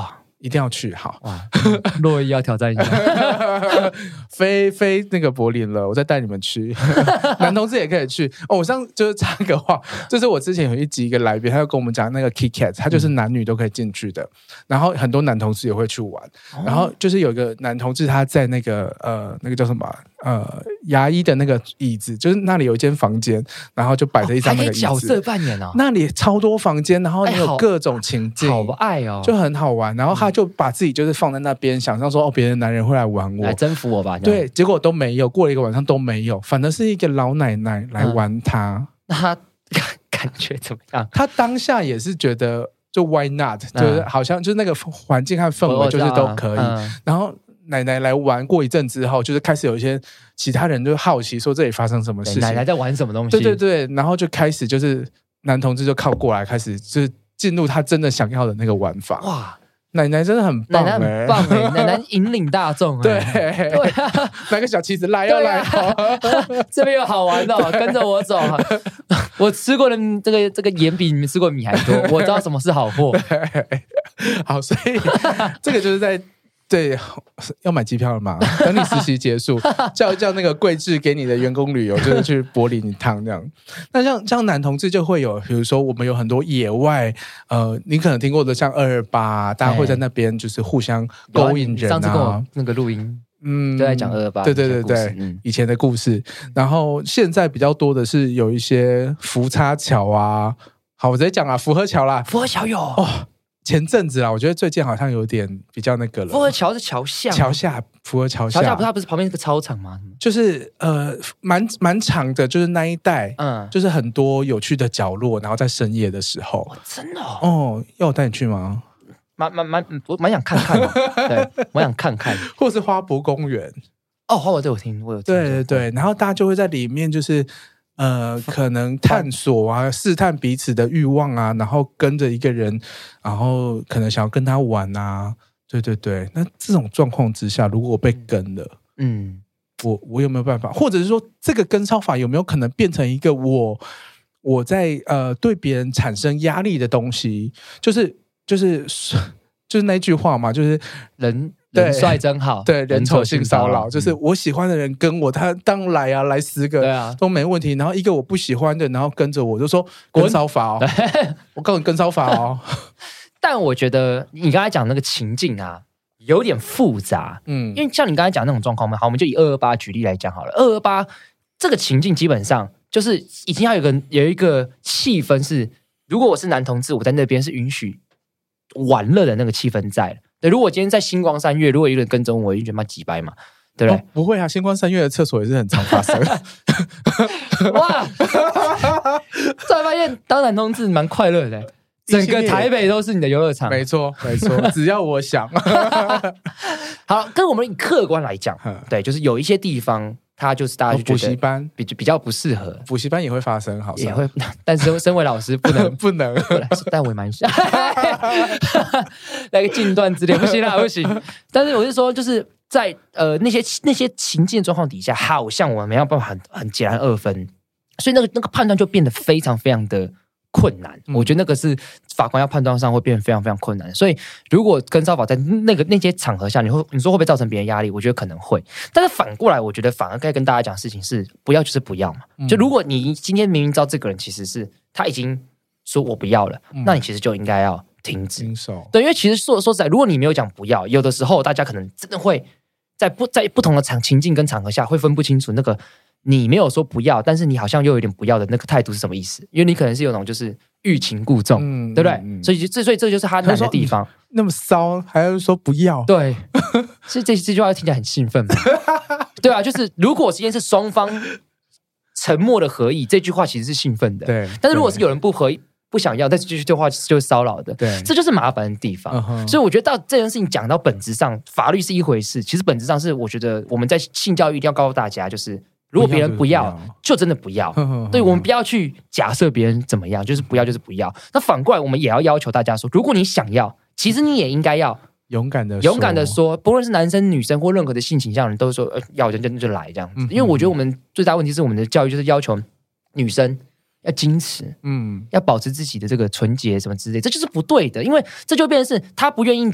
Speaker 1: 一定要去。好，哇，
Speaker 2: 洛伊要挑战一下，
Speaker 1: 飞飞那个柏林了，我再带你们去。男同志也可以去哦。我上就是插个话，就是我之前有一集一个来宾，他就跟我们讲那个 KitKat， 他就是男女都可以进去的，然后很多男同志也会去玩。哦、然后就是有一个男同志他在那个呃那个叫什么呃牙医的那个椅子，就是那里有一间房间，然后就摆着一张那个椅子，
Speaker 2: 哦、还可以角色扮演哦。
Speaker 1: 那里超多房间，然后你有各种情境，
Speaker 2: 好, 好爱哦，
Speaker 1: 就很好玩。然后他就把自己就是放在那边，想象说哦，别的男人会来玩我，
Speaker 2: 来征服我吧。
Speaker 1: 对，结果都没有，过了一个晚上都没有，反而是一个老奶奶来玩他。
Speaker 2: 嗯、那他感觉怎么样？
Speaker 1: 他当下也是觉得就 why not，、嗯、就是好像就是那个环境和氛围就是都可以。嗯、然后奶奶来玩过一阵之后，就是开始有一些其他人就好奇说这里发生什么事情，
Speaker 2: 奶奶在玩什么东西？
Speaker 1: 对对对，然后就开始就是男同志就靠过来，开始就是进入他真的想要的那个玩法。哇！奶奶真的很棒、欸，
Speaker 2: 奶奶很棒哎、欸，奶奶引领大众、欸，
Speaker 1: 对对啊，拿个小旗子来要来、啊，
Speaker 2: 这边有好玩的、哦，跟着我走。我吃过的这个这个盐比你们吃过的米还多，我知道什么是好货。
Speaker 1: 好，所以这个就是在。对，要买机票了嘛？等你实习结束，叫叫那个贵志给你的员工旅游，就是去柏林一趟这样。那像像男同志就会有，比如说我们有很多野外，呃，你可能听过的像二二八，大家会在那边就是互相勾引人啊。
Speaker 2: 上次跟我那个录音，嗯，都在讲二二八，
Speaker 1: 对对对对，嗯、以前的故事。然后现在比较多的是有一些福叉桥啊，好，我直接讲啊，福和桥啦，
Speaker 2: 福和桥有
Speaker 1: 哦。前阵子啦，我觉得最近好像有点比较那个了。
Speaker 2: 福和桥是桥下，
Speaker 1: 桥下，福和桥下，
Speaker 2: 桥下不是它不是旁边那个操场吗？
Speaker 1: 就是呃，蛮蛮长的，就是那一带，嗯，就是很多有趣的角落，然后在深夜的时候，
Speaker 2: 哦、真的哦，
Speaker 1: 哦要我带你去吗？
Speaker 2: 蛮蛮蛮，我蛮想看看的，对，我想看看，
Speaker 1: 或是花博公园。
Speaker 2: 哦，花博对我听，我有听，
Speaker 1: 对对对，然后大家就会在里面，就是。呃，可能探索啊，试探彼此的欲望啊，然后跟着一个人，然后可能想要跟他玩啊，对对对。那这种状况之下，如果我被跟了，嗯，我我有没有办法？或者是说，这个跟骚法有没有可能变成一个我我在呃对别人产生压力的东西？就是就是就是那句话嘛，就是
Speaker 2: 人。人帅真好，
Speaker 1: 对，人丑性骚扰，就是我喜欢的人跟我，他当来啊，来十个，
Speaker 2: 对啊，
Speaker 1: 都没问题。然后一个我不喜欢的，然后跟着我就说跟骚法哦，我告诉你跟骚法哦。
Speaker 2: 但我觉得你刚才讲那个情境啊，有点复杂，嗯，因为像你刚才讲那种状况嘛，好，我们就以二二八举例来讲好了。二二八这个情境基本上就是已经要有一个有一个气氛是，如果我是男同志，我在那边是允许玩乐的那个气氛在了。对，如果今天在星光三月，如果有人跟踪我，一定觉得妈几掰嘛，对不对、哦？
Speaker 1: 不会啊，星光三月的厕所也是很常发生。
Speaker 2: 哇！突然发现当男同志蛮快乐的，整个台北都是你的游乐场。
Speaker 1: 没错，没错，只要我想。
Speaker 2: 好，跟我们以客观来讲，对，就是有一些地方。他就是大家就觉得
Speaker 1: 补习班
Speaker 2: 比比较不适合，
Speaker 1: 补习班也会发生，好像
Speaker 2: 也会，但是身为老师不能
Speaker 1: 不能，
Speaker 2: 但我也蛮想来个禁断之恋，不行啦，不行。但是我是说，就是在呃那些那些情境状况底下，好像我们没有办法很很截然二分，所以那个那个判断就变得非常非常的困难。嗯、我觉得那个是法官要判断上会变得非常非常困难。所以如果跟骚法在那个那些场合下，你会你说会不会造成别人压力？我觉得可能会。但是反过来，我觉得反而该跟大家讲的事情是不要就是不要嘛。嗯、就如果你今天明明知道这个人其实是他已经说我不要了，嗯、那你其实就应该要停止。对，因为其实说说实在，如果你没有讲不要，有的时候大家可能真的会在不在不同的场情境跟场合下会分不清楚那个。你没有说不要，但是你好像又有点不要的那个态度是什么意思？因为你可能是有种就是欲擒故纵，嗯、对不对？嗯、所以这所以这就是他难的地方。
Speaker 1: 那么骚，还要说不要？
Speaker 2: 对，所以这这句话听起来很兴奋嘛？对啊，就是如果今天是双方沉默的合意，这句话其实是兴奋的。
Speaker 1: 对，
Speaker 2: 但是如果是有人不合意。不想要，但是这句话就是骚扰的，对，这就是麻烦的地方。Uh-huh. 所以我觉得到这件事情讲到本质上，法律是一回事，其实本质上是我觉得我们在性教育一定要告诉大家，就是如果别人不要，就真的不要。Uh-huh. 对，我们不要去假设别人怎么样，就是不要就是不要。那反过来，我们也要要求大家说，如果你想要，其实你也应该要
Speaker 1: 勇敢的
Speaker 2: 勇敢的说，不论是男生女生或任何的性倾向的人，都说、呃、要就就就来这样子。Uh-huh. 因为我觉得我们最大问题是我们的教育就是要求女生。要矜持，嗯，要保持自己的这个纯洁什么之类，这就是不对的，因为这就变成是他不愿意讲，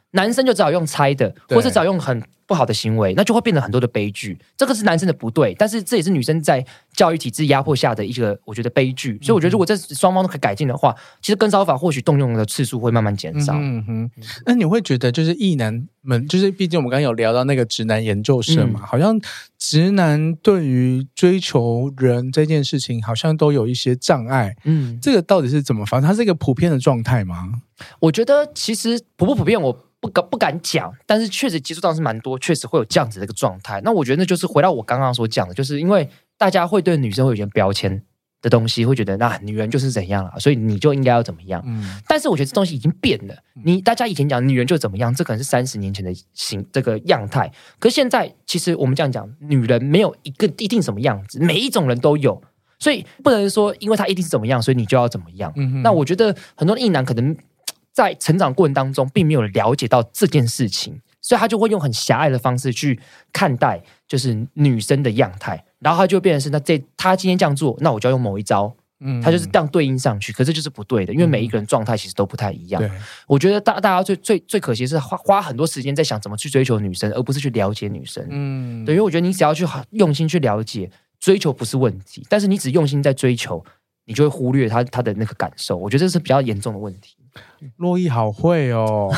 Speaker 2: 男生就只好用猜的，或是只好用很不好的行为，那就会变成很多的悲剧。这个是男生的不对，但是这也是女生在教育体制压迫下的一个，我觉得悲剧。所以我觉得，如果这双方都可以改进的话，其实跟骚法或许动用的次数会慢慢减少。嗯
Speaker 1: 哼，那你会觉得，就是异男们，就是毕竟我们刚刚有聊到那个直男研究生嘛，嗯、好像直男对于追求人这件事情，好像都有一些障碍。嗯，这个到底是怎么发生？它是一个普遍的状态吗？
Speaker 2: 我觉得其实普不普遍，我。不敢不敢讲，但是确实接触到是蛮多，确实会有这样子的一个状态。那我觉得那就是回到我刚刚所讲的，就是因为大家会对女生会有一些标签的东西，会觉得那女人就是怎样了，所以你就应该要怎么样。嗯，但是我觉得这东西已经变了。你大家以前讲女人就怎么样，这可能是三十年前的形这个样态，可是现在其实我们这样讲，女人没有一个一定什么样子，每一种人都有，所以不能说因为她一定是怎么样，所以你就要怎么样。嗯，那我觉得很多异男可能。在成长过程当中，并没有了解到这件事情，所以他就会用很狭隘的方式去看待，就是女生的样态，然后他就变成是那这他今天这样做，那我就要用某一招，嗯，他就是这样对应上去，可是就是不对的，因为每一个人状态其实都不太一样。嗯、我觉得大大家最最最可惜的是花花很多时间在想怎么去追求女生，而不是去了解女生。嗯，对，因为我觉得你只要去用心去了解，追求不是问题，但是你只用心在追求，你就会忽略他他的那个感受。我觉得这是比较严重的问题。
Speaker 1: 洛毅好会哦，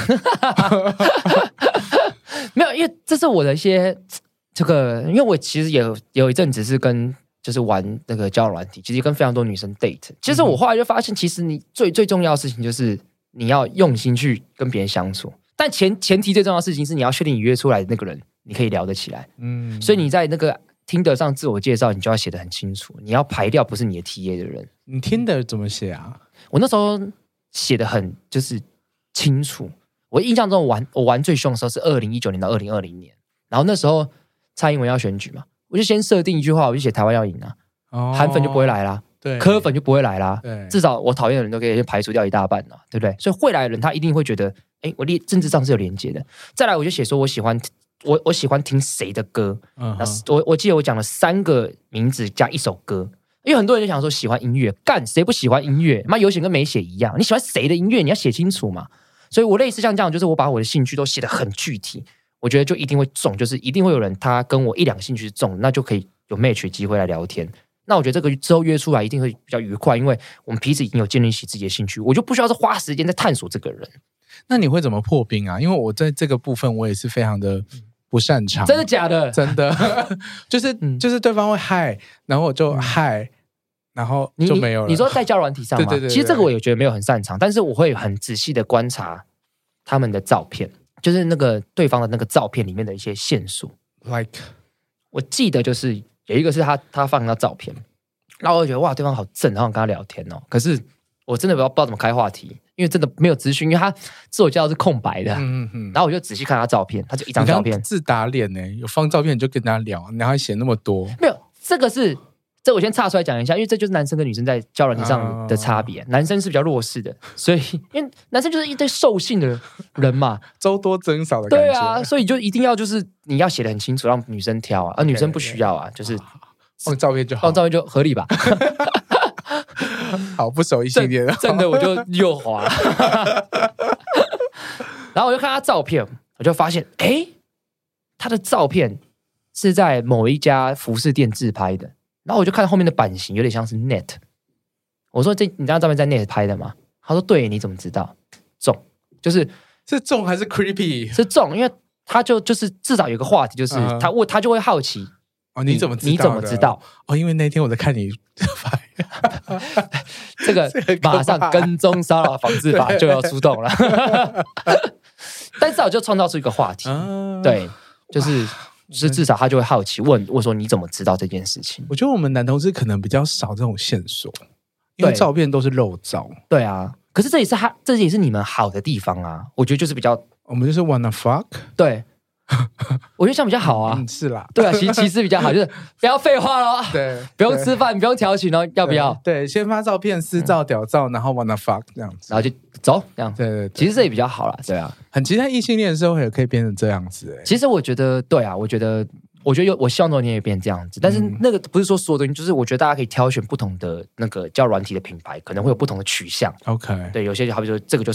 Speaker 2: 没有，因为这是我的一些这个，因为我其实也有有一阵子是跟就是玩那个交友软体，其实跟非常多女生 date。其实我后来就发现，其实你最最重要的事情就是你要用心去跟别人相处，但前前提最重要的事情是你要确定你约出来的那个人你可以聊得起来。嗯，所以你在那个听得上自我介绍，你就要写得很清楚，你要排掉不是你的 T A 的人。
Speaker 1: 你听得怎么写啊？
Speaker 2: 我那时候。写得很就是清楚，我印象中我玩我玩最凶的时候是二零一九年到二零二零年，然后那时候蔡英文要选举嘛，我就先设定一句话，我就写台湾要赢啊，哦、韩粉就不会来啦，对，柯粉就不会来啦，对，至少我讨厌的人都可以先排除掉一大半啦，对不对？所以会来的人他一定会觉得，哎，我政治上是有连结的。再来我就写说我喜欢我我喜欢听谁的歌，嗯、我我记得我讲了三个名字加一首歌。因为很多人就想说喜欢音乐，干谁不喜欢音乐？妈有写跟没写一样，你喜欢谁的音乐，你要写清楚嘛。所以我类似像这样，就是我把我的兴趣都写得很具体，我觉得就一定会中，就是一定会有人他跟我一两个兴趣是中，那就可以有 match 机会来聊天。那我觉得这个之后约出来一定会比较愉快，因为我们彼此已经有建立起自己的兴趣，我就不需要是花时间在探索这个人。
Speaker 1: 那你会怎么破冰啊？因为我在这个部分我也是非常的不擅长。
Speaker 2: 真的假的？
Speaker 1: 真的，就是就是对方会嗨，然后我就嗨。然后就没有了。
Speaker 2: 你, 你说在交友软体上吗？
Speaker 1: 对对 对, 对，
Speaker 2: 其实这个我也觉得没有很擅长，但是我会很仔细的观察他们的照片，就是那个对方的那个照片里面的一些线索。
Speaker 1: Like，
Speaker 2: 我记得就是有一个是他他放那照片，然后我就觉得哇，对方好正，然后跟他聊天哦。可是我真的不知道不知道怎么开话题，因为真的没有资讯，因为他自我介绍是空白的。嗯嗯。然后我就仔细看他照片，他就一张照片，
Speaker 1: 自打脸呢、欸，有放照片你就跟他聊，然后还写那么多。
Speaker 2: 没有，这个是。这我先岔出来讲一下，因为这就是男生跟女生在交友软体上的差别。Oh. 男生是比较弱势的，所以因为男生就是一堆兽性的人嘛，
Speaker 1: 粥多增少的感觉。
Speaker 2: 对啊，所以就一定要就是你要写得很清楚，让女生挑啊，而女生不需要啊， okay, 就是
Speaker 1: 放照片就好，
Speaker 2: 放照片就合理吧。
Speaker 1: 好，不熟异性恋，
Speaker 2: 真的我就右滑。然后我就看他照片，我就发现，哎，他的照片是在某一家服饰店自拍的。然后我就看后面的版型有点像是 Net， 我说这你这张照片在 Net 拍的吗？他说对，你怎么知道？中，就是
Speaker 1: 是中还是 creepy？
Speaker 2: 是中，因为他就就是至少有个话题，就是、uh-huh. 他我他就会好奇
Speaker 1: 哦，你怎么知道
Speaker 2: 你怎么知道？
Speaker 1: 哦，因为那天我在看你拍，
Speaker 2: 这个马上跟踪骚扰防治法就要出动了，但至少就创造出一个话题， uh-huh. 对，就是。就是至少他就会好奇问我说你怎么知道这件事情？
Speaker 1: 我觉得我们男同志可能比较少这种线索，因为照片都是肉照。
Speaker 2: 对啊，可是这也是他，这也是你们好的地方啊。我觉得就是比较，
Speaker 1: 我们就是 wanna fuck。
Speaker 2: 对，我觉得这样比较好啊。
Speaker 1: 嗯，是啦，
Speaker 2: 对啊，其其实比较好，就是不要废话咯。
Speaker 1: 对，
Speaker 2: 不用吃饭，不用调情哦，要不要？
Speaker 1: 对，先发照片、私照、屌照，然后 wanna fuck 这样子，
Speaker 2: 然后就走这样。
Speaker 1: 对对对，
Speaker 2: 其实这也比较好啦，对啊。
Speaker 1: 很期待异性恋的社会也可以变成这样子、欸。
Speaker 2: 其实我觉得，对啊，我觉得。我觉得有，我希望多年也变这样子，但是那个不是说所有东西，就是我觉得大家可以挑选不同的那个交友软体的品牌，可能会有不同的取向。
Speaker 1: OK，
Speaker 2: 对，有些好比说这个就是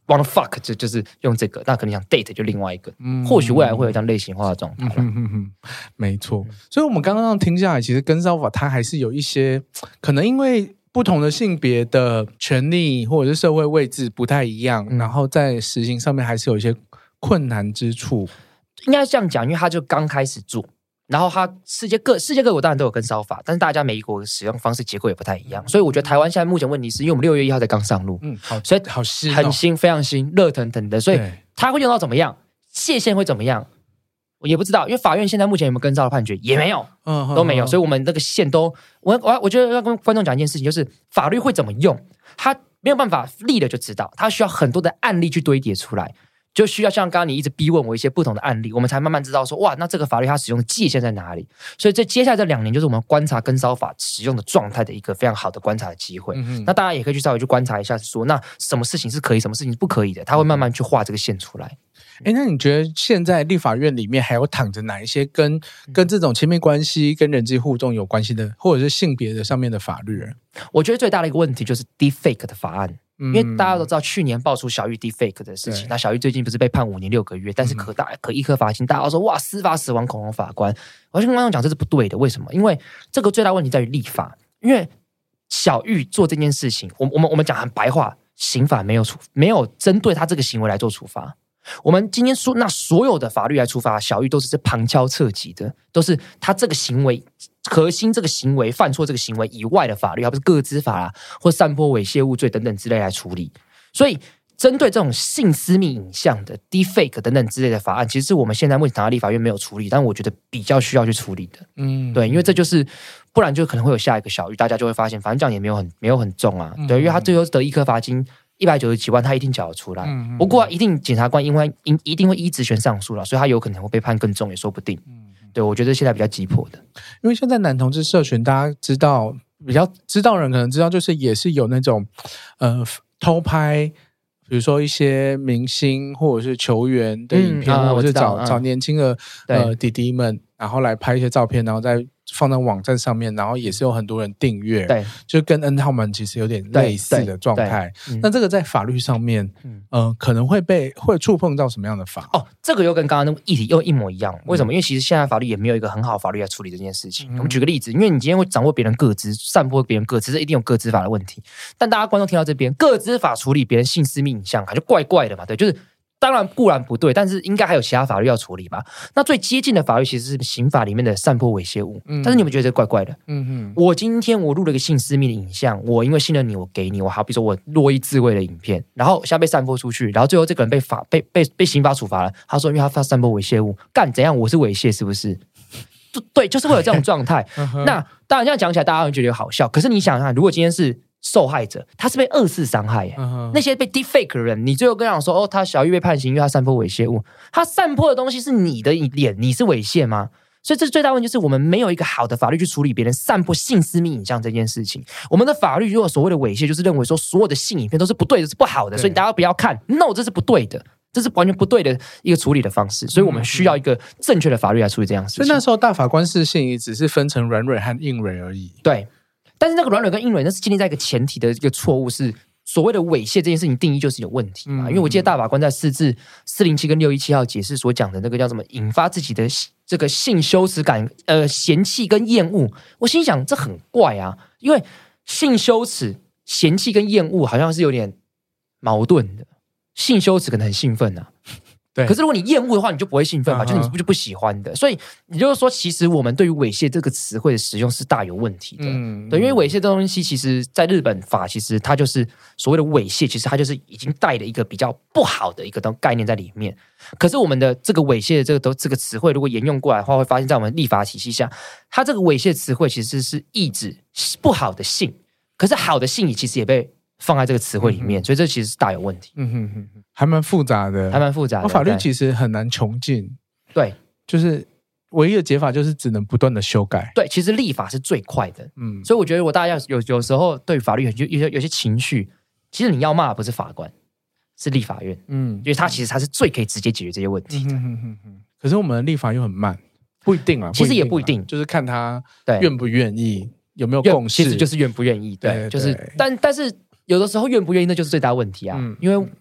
Speaker 2: wanna fuck 就就是用这个，那可能想 date 就另外一个，嗯、或许未来会有这样类型化的状态。嗯嗯嗯，
Speaker 1: 没错。所以我们刚刚听下来，其实跟骚法它还是有一些可能因为不同的性别的权利或者是社会位置不太一样，嗯、然后在实行上面还是有一些困难之处。
Speaker 2: 应该这样讲，因为他就刚开始做。然后它世界各世界各国当然都有跟骚法，但是大家每一国的使用方式结构也不太一样，所以我觉得台湾现在目前问题是因为我们六月一号才刚上路，嗯，
Speaker 1: 好，
Speaker 2: 所以
Speaker 1: 好新、哦，
Speaker 2: 很新，非常新，热腾腾的，所以它会用到怎么样，界限会怎么样，我也不知道，因为法院现在目前有没有跟骚的判决也没有，嗯，都没有，所以我们那个线都，我我我觉得要跟观众讲一件事情，就是法律会怎么用，它没有办法立了就知道，它需要很多的案例去堆叠出来。就需要像刚刚你一直逼问我一些不同的案例，我们才慢慢知道说，哇，那这个法律它使用的界限在哪里？所以这接下来这两年就是我们观察跟骚法使用的状态的一个非常好的观察的机会。嗯、那大家也可以去稍微去观察一下说，说那什么事情是可以，什么事情是不可以的，它会慢慢去画这个线出来。
Speaker 1: 哎，那你觉得现在立法院里面还有躺着哪一些跟跟这种亲密关系、跟人际互动有关系的，或者是性别的上面的法律？
Speaker 2: 我觉得最大的一个问题就是 deepfake 的法案。因为大家都知道，去年爆出小玉 deepfake 的事情，那小玉最近不是被判五年六个月，但是可大可一颗罚金，大家都说哇，司法死亡恐龙法官。我就跟观众讲，这是不对的。为什么？因为这个最大问题在于立法。因为小玉做这件事情，我我们我们讲很白话，刑法没有处没有针对他这个行为来做处罚。我们今天说，那所有的法律来处罚小玉，都是旁敲侧击的，都是他这个行为核心这个行为犯错这个行为以外的法律，而不是个资法啦，或散播猥亵物罪等等之类来处理。所以，针对这种性私密影像的 deepfake 等等之类的法案，其实是我们现在目前台湾立法院没有处理，但我觉得比较需要去处理的。嗯，对，因为这就是不然就可能会有下一个小玉，大家就会发现，反正这样也没有很没有很重啊。对，因为他最后得一颗罚金。一百九十几万，他一定缴得出来。嗯嗯、不过、啊，一定检察官因为一定会依职权上诉了，所以他有可能会被判更重，也说不定。嗯、对，我觉得现在比较急迫的，
Speaker 1: 因为现在男同志社群，大家知道比较知道人可能知道，就是也是有那种呃偷拍，比如说一些明星或者是球员的影片，嗯啊、或者是找、嗯、找年轻的呃弟弟们，然后来拍一些照片，然后再放在网站上面，然后也是有很多人订阅，对，就跟 N 号们其实有点类似的状态。嗯、那这个在法律上面，嗯、呃，可能会被会触碰到什么样的法？
Speaker 2: 哦，这个又跟刚刚那个议题又一模一样。为什么？嗯、因为其实现在法律也没有一个很好的法律来处理这件事情。嗯、我们举个例子，因为你今天会掌握别人个资，散播别人个资，这一定有个资法的问题。但大家观众听到这边，个资法处理别人性私密影像，就怪怪的嘛，对，就是。当然固然不对，但是应该还有其他法律要处理吧。那最接近的法律其实是刑法里面的散播猥亵物，嗯、但是你们觉得这怪怪的？嗯哼，我今天我录了一个性私密的影像，我因为信任你，我给你，我好比说我洛伊自慰的影片，然后现在被散播出去，然后最后这个人被法被被被刑法处罚了。他说因为他发散播猥亵物，干怎样？我是猥亵是不是？对，就是会有这种状态。那当然这样讲起来，大家会觉得好笑。可是你想想看，如果今天是受害者，他是被二次伤害耶。Uh-huh. 那些被 deepfake 的人，你最后跟他讲说，哦，他小玉被判刑，因为他散播猥亵物，他散播的东西是你的脸，你是猥亵吗？所以这最大问题就是我们没有一个好的法律去处理别人散播性私密影像这件事情。我们的法律如果所谓的猥亵，就是认为说所有的性影片都是不对的，是不好的，所以大家不要看。No， 这是不对的。这是完全不对的一个处理的方式，所以我们需要一个正确的法律来处理这样的事情。
Speaker 1: 所以那时候大法官释性也只是分成软蕊和硬蕊而已。
Speaker 2: 对。但是那个软蕊跟硬蕊，那是建立在一个前提的一个错误，是所谓的猥亵这件事情定义就是有问题嘛？嗯、因为我记得大法官在四至四零七跟六一七号解释所讲的那个叫什么，引发自己的这个性羞耻感、呃嫌弃跟厌恶。我心想这很怪啊，因为性羞耻、嫌弃跟厌恶好像是有点矛盾的。性羞耻可能很兴奋啊。对，可是如果你厌恶的话，你就不会兴奋嘛， uh-huh. 就是你就不喜欢的。所以也就是说，其实我们对于猥亵这个词汇的使用是大有问题的。嗯，对，因为猥亵这东西，其实在日本法，其实它就是所谓的猥亵，其实它就是已经带了一个比较不好的一个概念在里面。可是我们的这个猥亵的这个这个词汇，如果沿用过来的话，会发现在我们立法体系下，它这个猥亵词汇其实是意指不好的性，可是好的性其实也被放在这个词汇里面，嗯、所以这其实是大有问题。
Speaker 1: 嗯哼哼，还蛮复杂的，
Speaker 2: 还蛮复杂的。
Speaker 1: 法律其实很难穷尽，
Speaker 2: 对，
Speaker 1: 就是唯一的解法就是只能不断的修改。
Speaker 2: 对，其实立法是最快的。嗯，所以我觉得，我大家有有时候对法律有有有些情绪，其实你要骂的不是法官，是立法院。嗯，因为他其实他是最可以直接解决这些问题的。嗯哼哼哼，
Speaker 1: 可是我们的立法又很慢，不一定啊。
Speaker 2: 其实也不一定，
Speaker 1: 就是看他愿不愿意，有没有共识。
Speaker 2: 其实就是愿不愿意。对，对就是但但是。有的时候愿不愿意，那就是最大问题啊！嗯、因为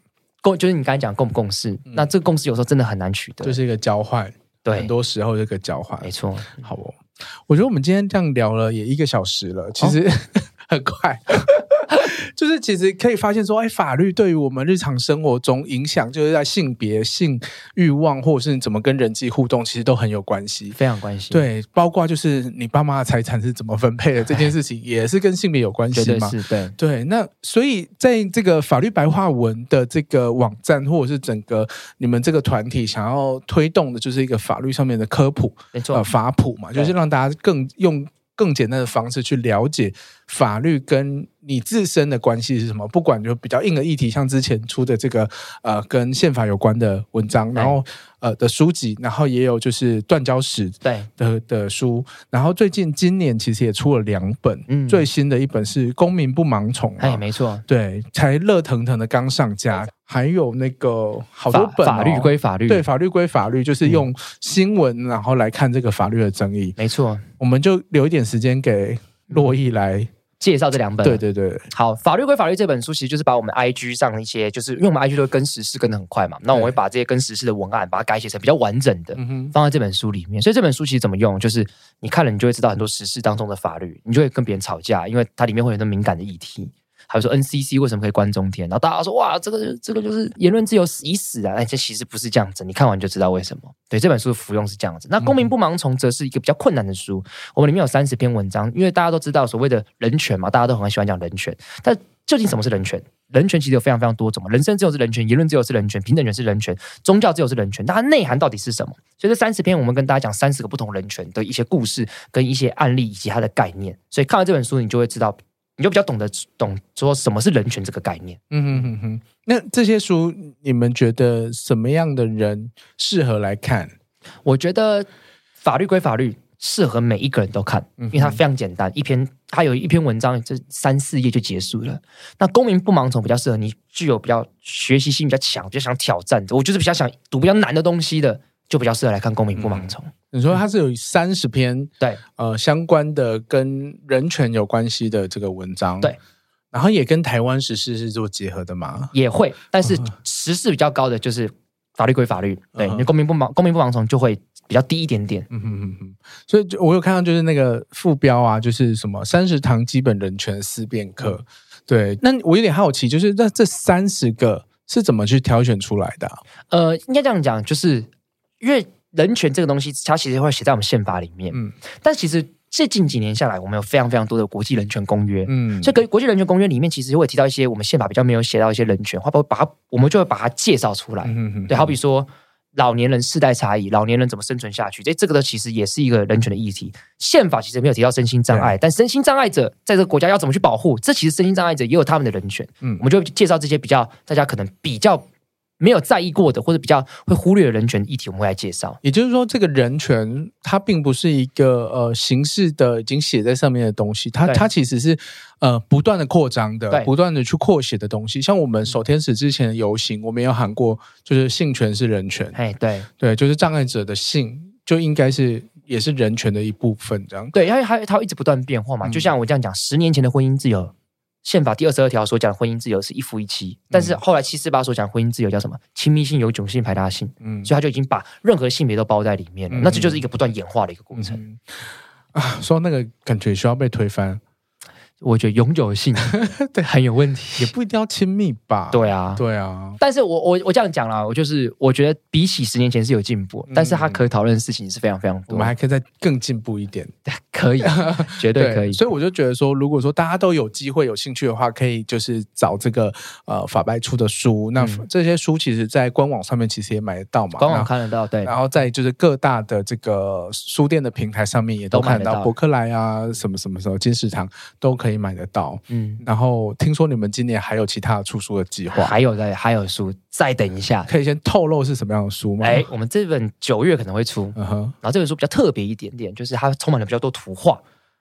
Speaker 2: 共就是你刚才讲共不共识、嗯，那这个共识有时候真的很难取得，
Speaker 1: 就是一个交换，
Speaker 2: 对，
Speaker 1: 很多时候这个交换，
Speaker 2: 没错。
Speaker 1: 好哦，我觉得我们今天这样聊了也一个小时了，其实、哦、很快。就是其实可以发现说，哎，法律对于我们日常生活中影响，就是在性别、性欲望，或者是怎么跟人际互动，其实都很有关系，
Speaker 2: 非常关系。
Speaker 1: 对，包括就是你爸妈的财产是怎么分配的这件事情，也是跟性别有关系嘛。
Speaker 2: 绝对是，对
Speaker 1: 对。那所以在这个法律白话文的这个网站，或者是整个你们这个团体想要推动的，就是一个法律上面的科普，
Speaker 2: 没错，
Speaker 1: 呃，法普嘛，就是让大家更用更简单的方式去了解法律跟你自身的关系是什么，不管就比较硬的议题，像之前出的这个呃跟宪法有关的文章，然后呃的书籍，然后也有就是断交史的的的书，然后最近今年其实也出了两本，嗯，最新的一本是《公民不盲从》，
Speaker 2: 哎，没错，
Speaker 1: 对，才热腾腾的刚上架，还有那个好多本、哦、
Speaker 2: 法律归法律，
Speaker 1: 对，法律归法律，就是用新闻然后来看这个法律的争议，
Speaker 2: 没错，
Speaker 1: 我们就留一点时间给洛毅来
Speaker 2: 介绍这两本。
Speaker 1: 对对对，
Speaker 2: 好，法律归法律这本书其实就是把我们 I G 上一些，就是因为我们 I G 都会跟时事跟得很快嘛，那我会把这些跟时事的文案把它改写成比较完整的，嗯、放在这本书里面。所以这本书其实怎么用，就是你看了你就会知道很多时事当中的法律，你就会跟别人吵架，因为它里面会有很多敏感的议题。还有说 N C C 为什么可以关中天，然后大家说哇，这个这个就是言论自由已死啊！哎，这其实不是这样子，你看完就知道为什么。对，这本书的服用是这样子。那公民不盲从则是一个比较困难的书，我们里面有三十篇文章，因为大家都知道所谓的人权嘛，大家都很喜欢讲人权，但究竟什么是人权？人权其实有非常非常多种嘛，人身自由是人权，言论自由是人权，平等权是人权，宗教自由是人权，但它内涵到底是什么？所以这三十篇我们跟大家讲三十个不同人权的一些故事、跟一些案例以及它的概念。所以看完这本书，你就会知道。你就比较懂得懂说什么是人权这个概念。嗯哼
Speaker 1: 哼哼。那这些书你们觉得什么样的人适合来看？
Speaker 2: 我觉得法律归法律，适合每一个人都看，因为它非常简单，一篇它有一篇文章，这三四页就结束了。那公民不盲从比较适合你具有比较学习性比较强、比较想挑战的，我就是比较想读比较难的东西的，就比较适合来看公民不盲从。嗯，
Speaker 1: 你说它是有三十篇
Speaker 2: 对
Speaker 1: 呃相关的跟人权有关系的这个文章，
Speaker 2: 对，
Speaker 1: 然后也跟台湾时事是做结合的吗？
Speaker 2: 也会，但是时事比较高的就是法律归法律，对，你公民不盲公民不盲从就会比较低一点点。嗯
Speaker 1: 哼哼哼。所以我有看到就是那个副标啊，就是什么三十堂基本人权思辨课，嗯，对。那我有点好奇，就是那这三十个是怎么去挑选出来的啊？
Speaker 2: 呃，应该这样讲，就是因为人权这个东西，它其实会写在我们宪法里面。嗯，但其实这近几年下来，我们有非常非常多的国际人权公约。嗯，所以国际人权公约里面，其实会提到一些我们宪法比较没有写到一些人权，或把它，我们就会把它介绍出来。嗯哼，对，好比说老年人世代差异，老年人怎么生存下去，这这个的其实也是一个人权的议题。宪法其实没有提到身心障碍，但身心障碍者在这个国家要怎么去保护，这其实身心障碍者也有他们的人权。嗯，我们就会介绍这些比较大家可能比较没有在意过的，或者比较会忽略的人权议题，我们会来介绍。
Speaker 1: 也就是说，这个人权它并不是一个呃形式的已经写在上面的东西，它它其实是呃不断的扩张的，不断的去扩写的东西。像我们守天使之前的游行，我们也有喊过，就是性权是人权。
Speaker 2: 哎，对
Speaker 1: 对，就是障碍者的性就应该是也是人权的一部分，这样。
Speaker 2: 对，因为它它一直不断变化嘛。嗯，就像我这样讲，十年前的婚姻自由。宪法第二十二条所讲的婚姻自由是一夫一妻，但是后来七四八所讲婚姻自由叫什么？亲密性、有种性、排他性，嗯，所以他就已经把任何性别都包在里面了。嗯，那这就是一个不断演化的一个过程。嗯，
Speaker 1: 啊，说那个感觉需要被推翻。
Speaker 2: 我觉得永久性对很有问题，
Speaker 1: 也不一定要亲密吧？
Speaker 2: 对啊，
Speaker 1: 对啊。
Speaker 2: 但是我我我这样讲啦，我就是我觉得比起十年前是有进步，嗯，但是他可讨论的事情是非常非常多，
Speaker 1: 我们还可以再更进步一点。
Speaker 2: 可以，绝对可以。
Speaker 1: 所以我就觉得说，如果说大家都有机会、有兴趣的话，可以就是找这个呃法白出的书。那这些书其实，在官网上面其实也买得到嘛，
Speaker 2: 官网看得到，对。
Speaker 1: 然后在就是各大的这个书店的平台上面也都看得到，博客来啊，什么什么时候金石堂都可以买得到。嗯，然后听说你们今年还有其他出书的计划，
Speaker 2: 还有的还有书，再等一下，
Speaker 1: 可以先透露是什么样的书吗？
Speaker 2: 哎，我们这本九月可能会出，嗯哼，然后这本书比较特别一点点，就是它充满了比较多图画。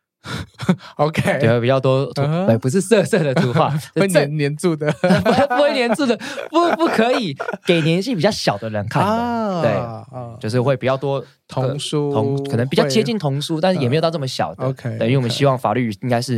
Speaker 1: OK，
Speaker 2: 对，比较多图，uh-huh. 对，不是色色的图画，
Speaker 1: 会黏黏住的，
Speaker 2: 不会黏住的，不不可以给年纪比较小的人看的，啊，对，啊，就是会比较多
Speaker 1: 童书，
Speaker 2: 童可能比较接近童书，但是也没有到这么小的。
Speaker 1: OK，
Speaker 2: 对，因为我们希望法律应该是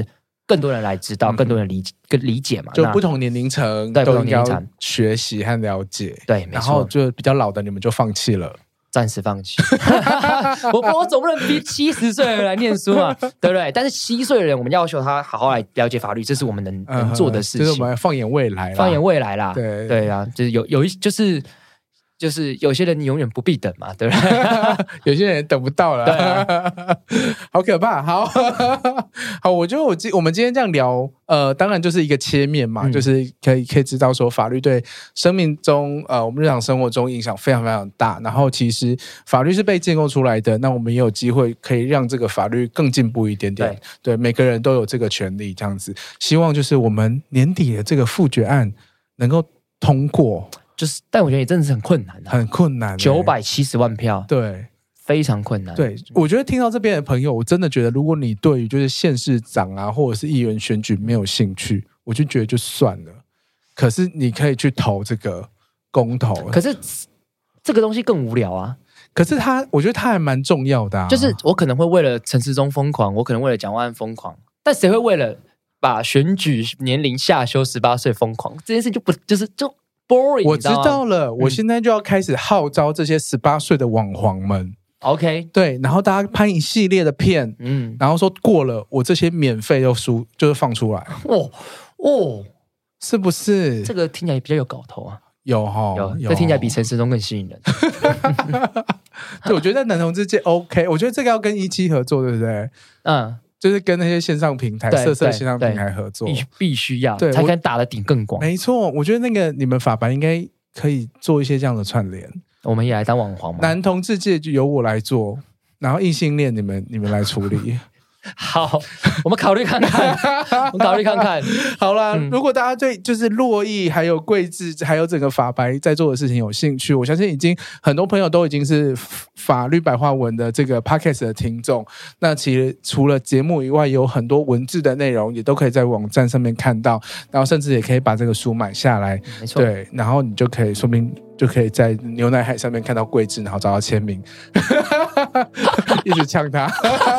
Speaker 2: 更多人来知道，嗯、更多人理跟理解嘛，
Speaker 1: 就不同年龄层
Speaker 2: 对
Speaker 1: 都应该学习和了解。
Speaker 2: 对，没错。
Speaker 1: 然后就比较老的你们就放弃了。
Speaker 2: 暂时放弃，我我总不能逼七十岁的人来念书嘛，对不对？但是七岁的人，我们要求他好好来了解法律，这是我们能、嗯、能做的事情。
Speaker 1: 就是我们放眼未来啦，
Speaker 2: 放眼未来啦。
Speaker 1: 对
Speaker 2: 对啊，就是有有一就是就是有些人你永远不必等嘛，对不对？
Speaker 1: 有些人等不到了，
Speaker 2: 对啊、
Speaker 1: 好可怕。好好，我觉得我今我们今天这样聊，呃，当然就是一个切面嘛，嗯、就是可以可以知道说法律对生命中呃我们日常生活中影响非常非常大。然后其实法律是被建构出来的，那我们也有机会可以让这个法律更进步一点点。对，对每个人都有这个权利，这样子。希望就是我们年底的这个复决案能够通过。
Speaker 2: 就是，但我觉得也真的是很困难、啊，
Speaker 1: 很困难、欸，
Speaker 2: 九百七十万票，
Speaker 1: 对，
Speaker 2: 非常困难。
Speaker 1: 对，我觉得听到这边的朋友，我真的觉得，如果你对于就是县市长啊，或者是议员选举没有兴趣，我就觉得就算了。可是你可以去投这个公投，
Speaker 2: 可是这个东西更无聊啊。
Speaker 1: 可是他，我觉得他还蛮重要的、啊，
Speaker 2: 就是我可能会为了陈时中疯狂，我可能为了蒋万安疯狂，但谁会为了把选举年龄下修十八岁疯狂？这件事就不就是就。boring,
Speaker 1: 我知道了，我现在就要开始号召这些十八岁的网黄们。
Speaker 2: OK，
Speaker 1: 对，然后大家拍一系列的片，嗯，然后说过了，我这些免费都输，就是放出来。哦哦，是不是？
Speaker 2: 这个听起来比较有搞头啊。
Speaker 1: 有哈，
Speaker 2: 有，有这听起来比陈时中更吸引人。
Speaker 1: 对，我觉得在男同志界 OK， 我觉得这个要跟一期合作，对不对？嗯。就是跟那些线上平台、色色线上平台合作，
Speaker 2: 必必须要，才可以打得顶更广。
Speaker 1: 没错，我觉得那个你们法白应该可以做一些这样的串联。
Speaker 2: 我们也来当网黄嘛。
Speaker 1: 男同志界就由我来做，然后异性恋你们你们来处理。
Speaker 2: 好，我们考虑看看，我们考虑看看。
Speaker 1: 好啦、嗯，如果大家对就是洛邑还有桂智还有整个法白在做的事情有兴趣，我相信已经很多朋友都已经是法律白话文的这个 podcast 的听众。那其实除了节目以外，有很多文字的内容也都可以在网站上面看到，然后甚至也可以把这个书买下来。
Speaker 2: 没错，
Speaker 1: 对，然后你就可以说明。就可以在牛奶海上面看到桂智，然后找到签名，一直呛他。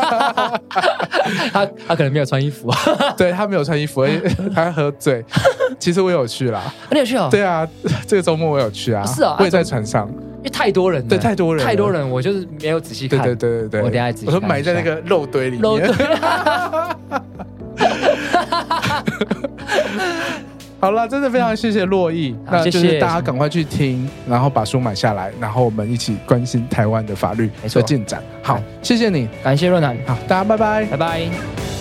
Speaker 2: 他他可能没有穿衣服啊，
Speaker 1: 对他没有穿衣服，他喝醉。其实我有去啦，
Speaker 2: 你有去哦？
Speaker 1: 对啊，这个周末我有去啊，
Speaker 2: 是啊，
Speaker 1: 我也在船上，
Speaker 2: 因为太多人了，
Speaker 1: 对，太多人，
Speaker 2: 太多人，我就是没有仔细看。
Speaker 1: 对对对对对，
Speaker 2: 我等一下仔细看。
Speaker 1: 我说埋在那个肉堆里面。
Speaker 2: 肉堆。
Speaker 1: 好了，真的非常谢谢洛邑，那就是大家赶快去听，然后把书买下来，然后我们一起关心台湾的法律的进展。好，谢谢你，
Speaker 2: 感谢润南，
Speaker 1: 好，大家拜拜，
Speaker 2: 拜拜。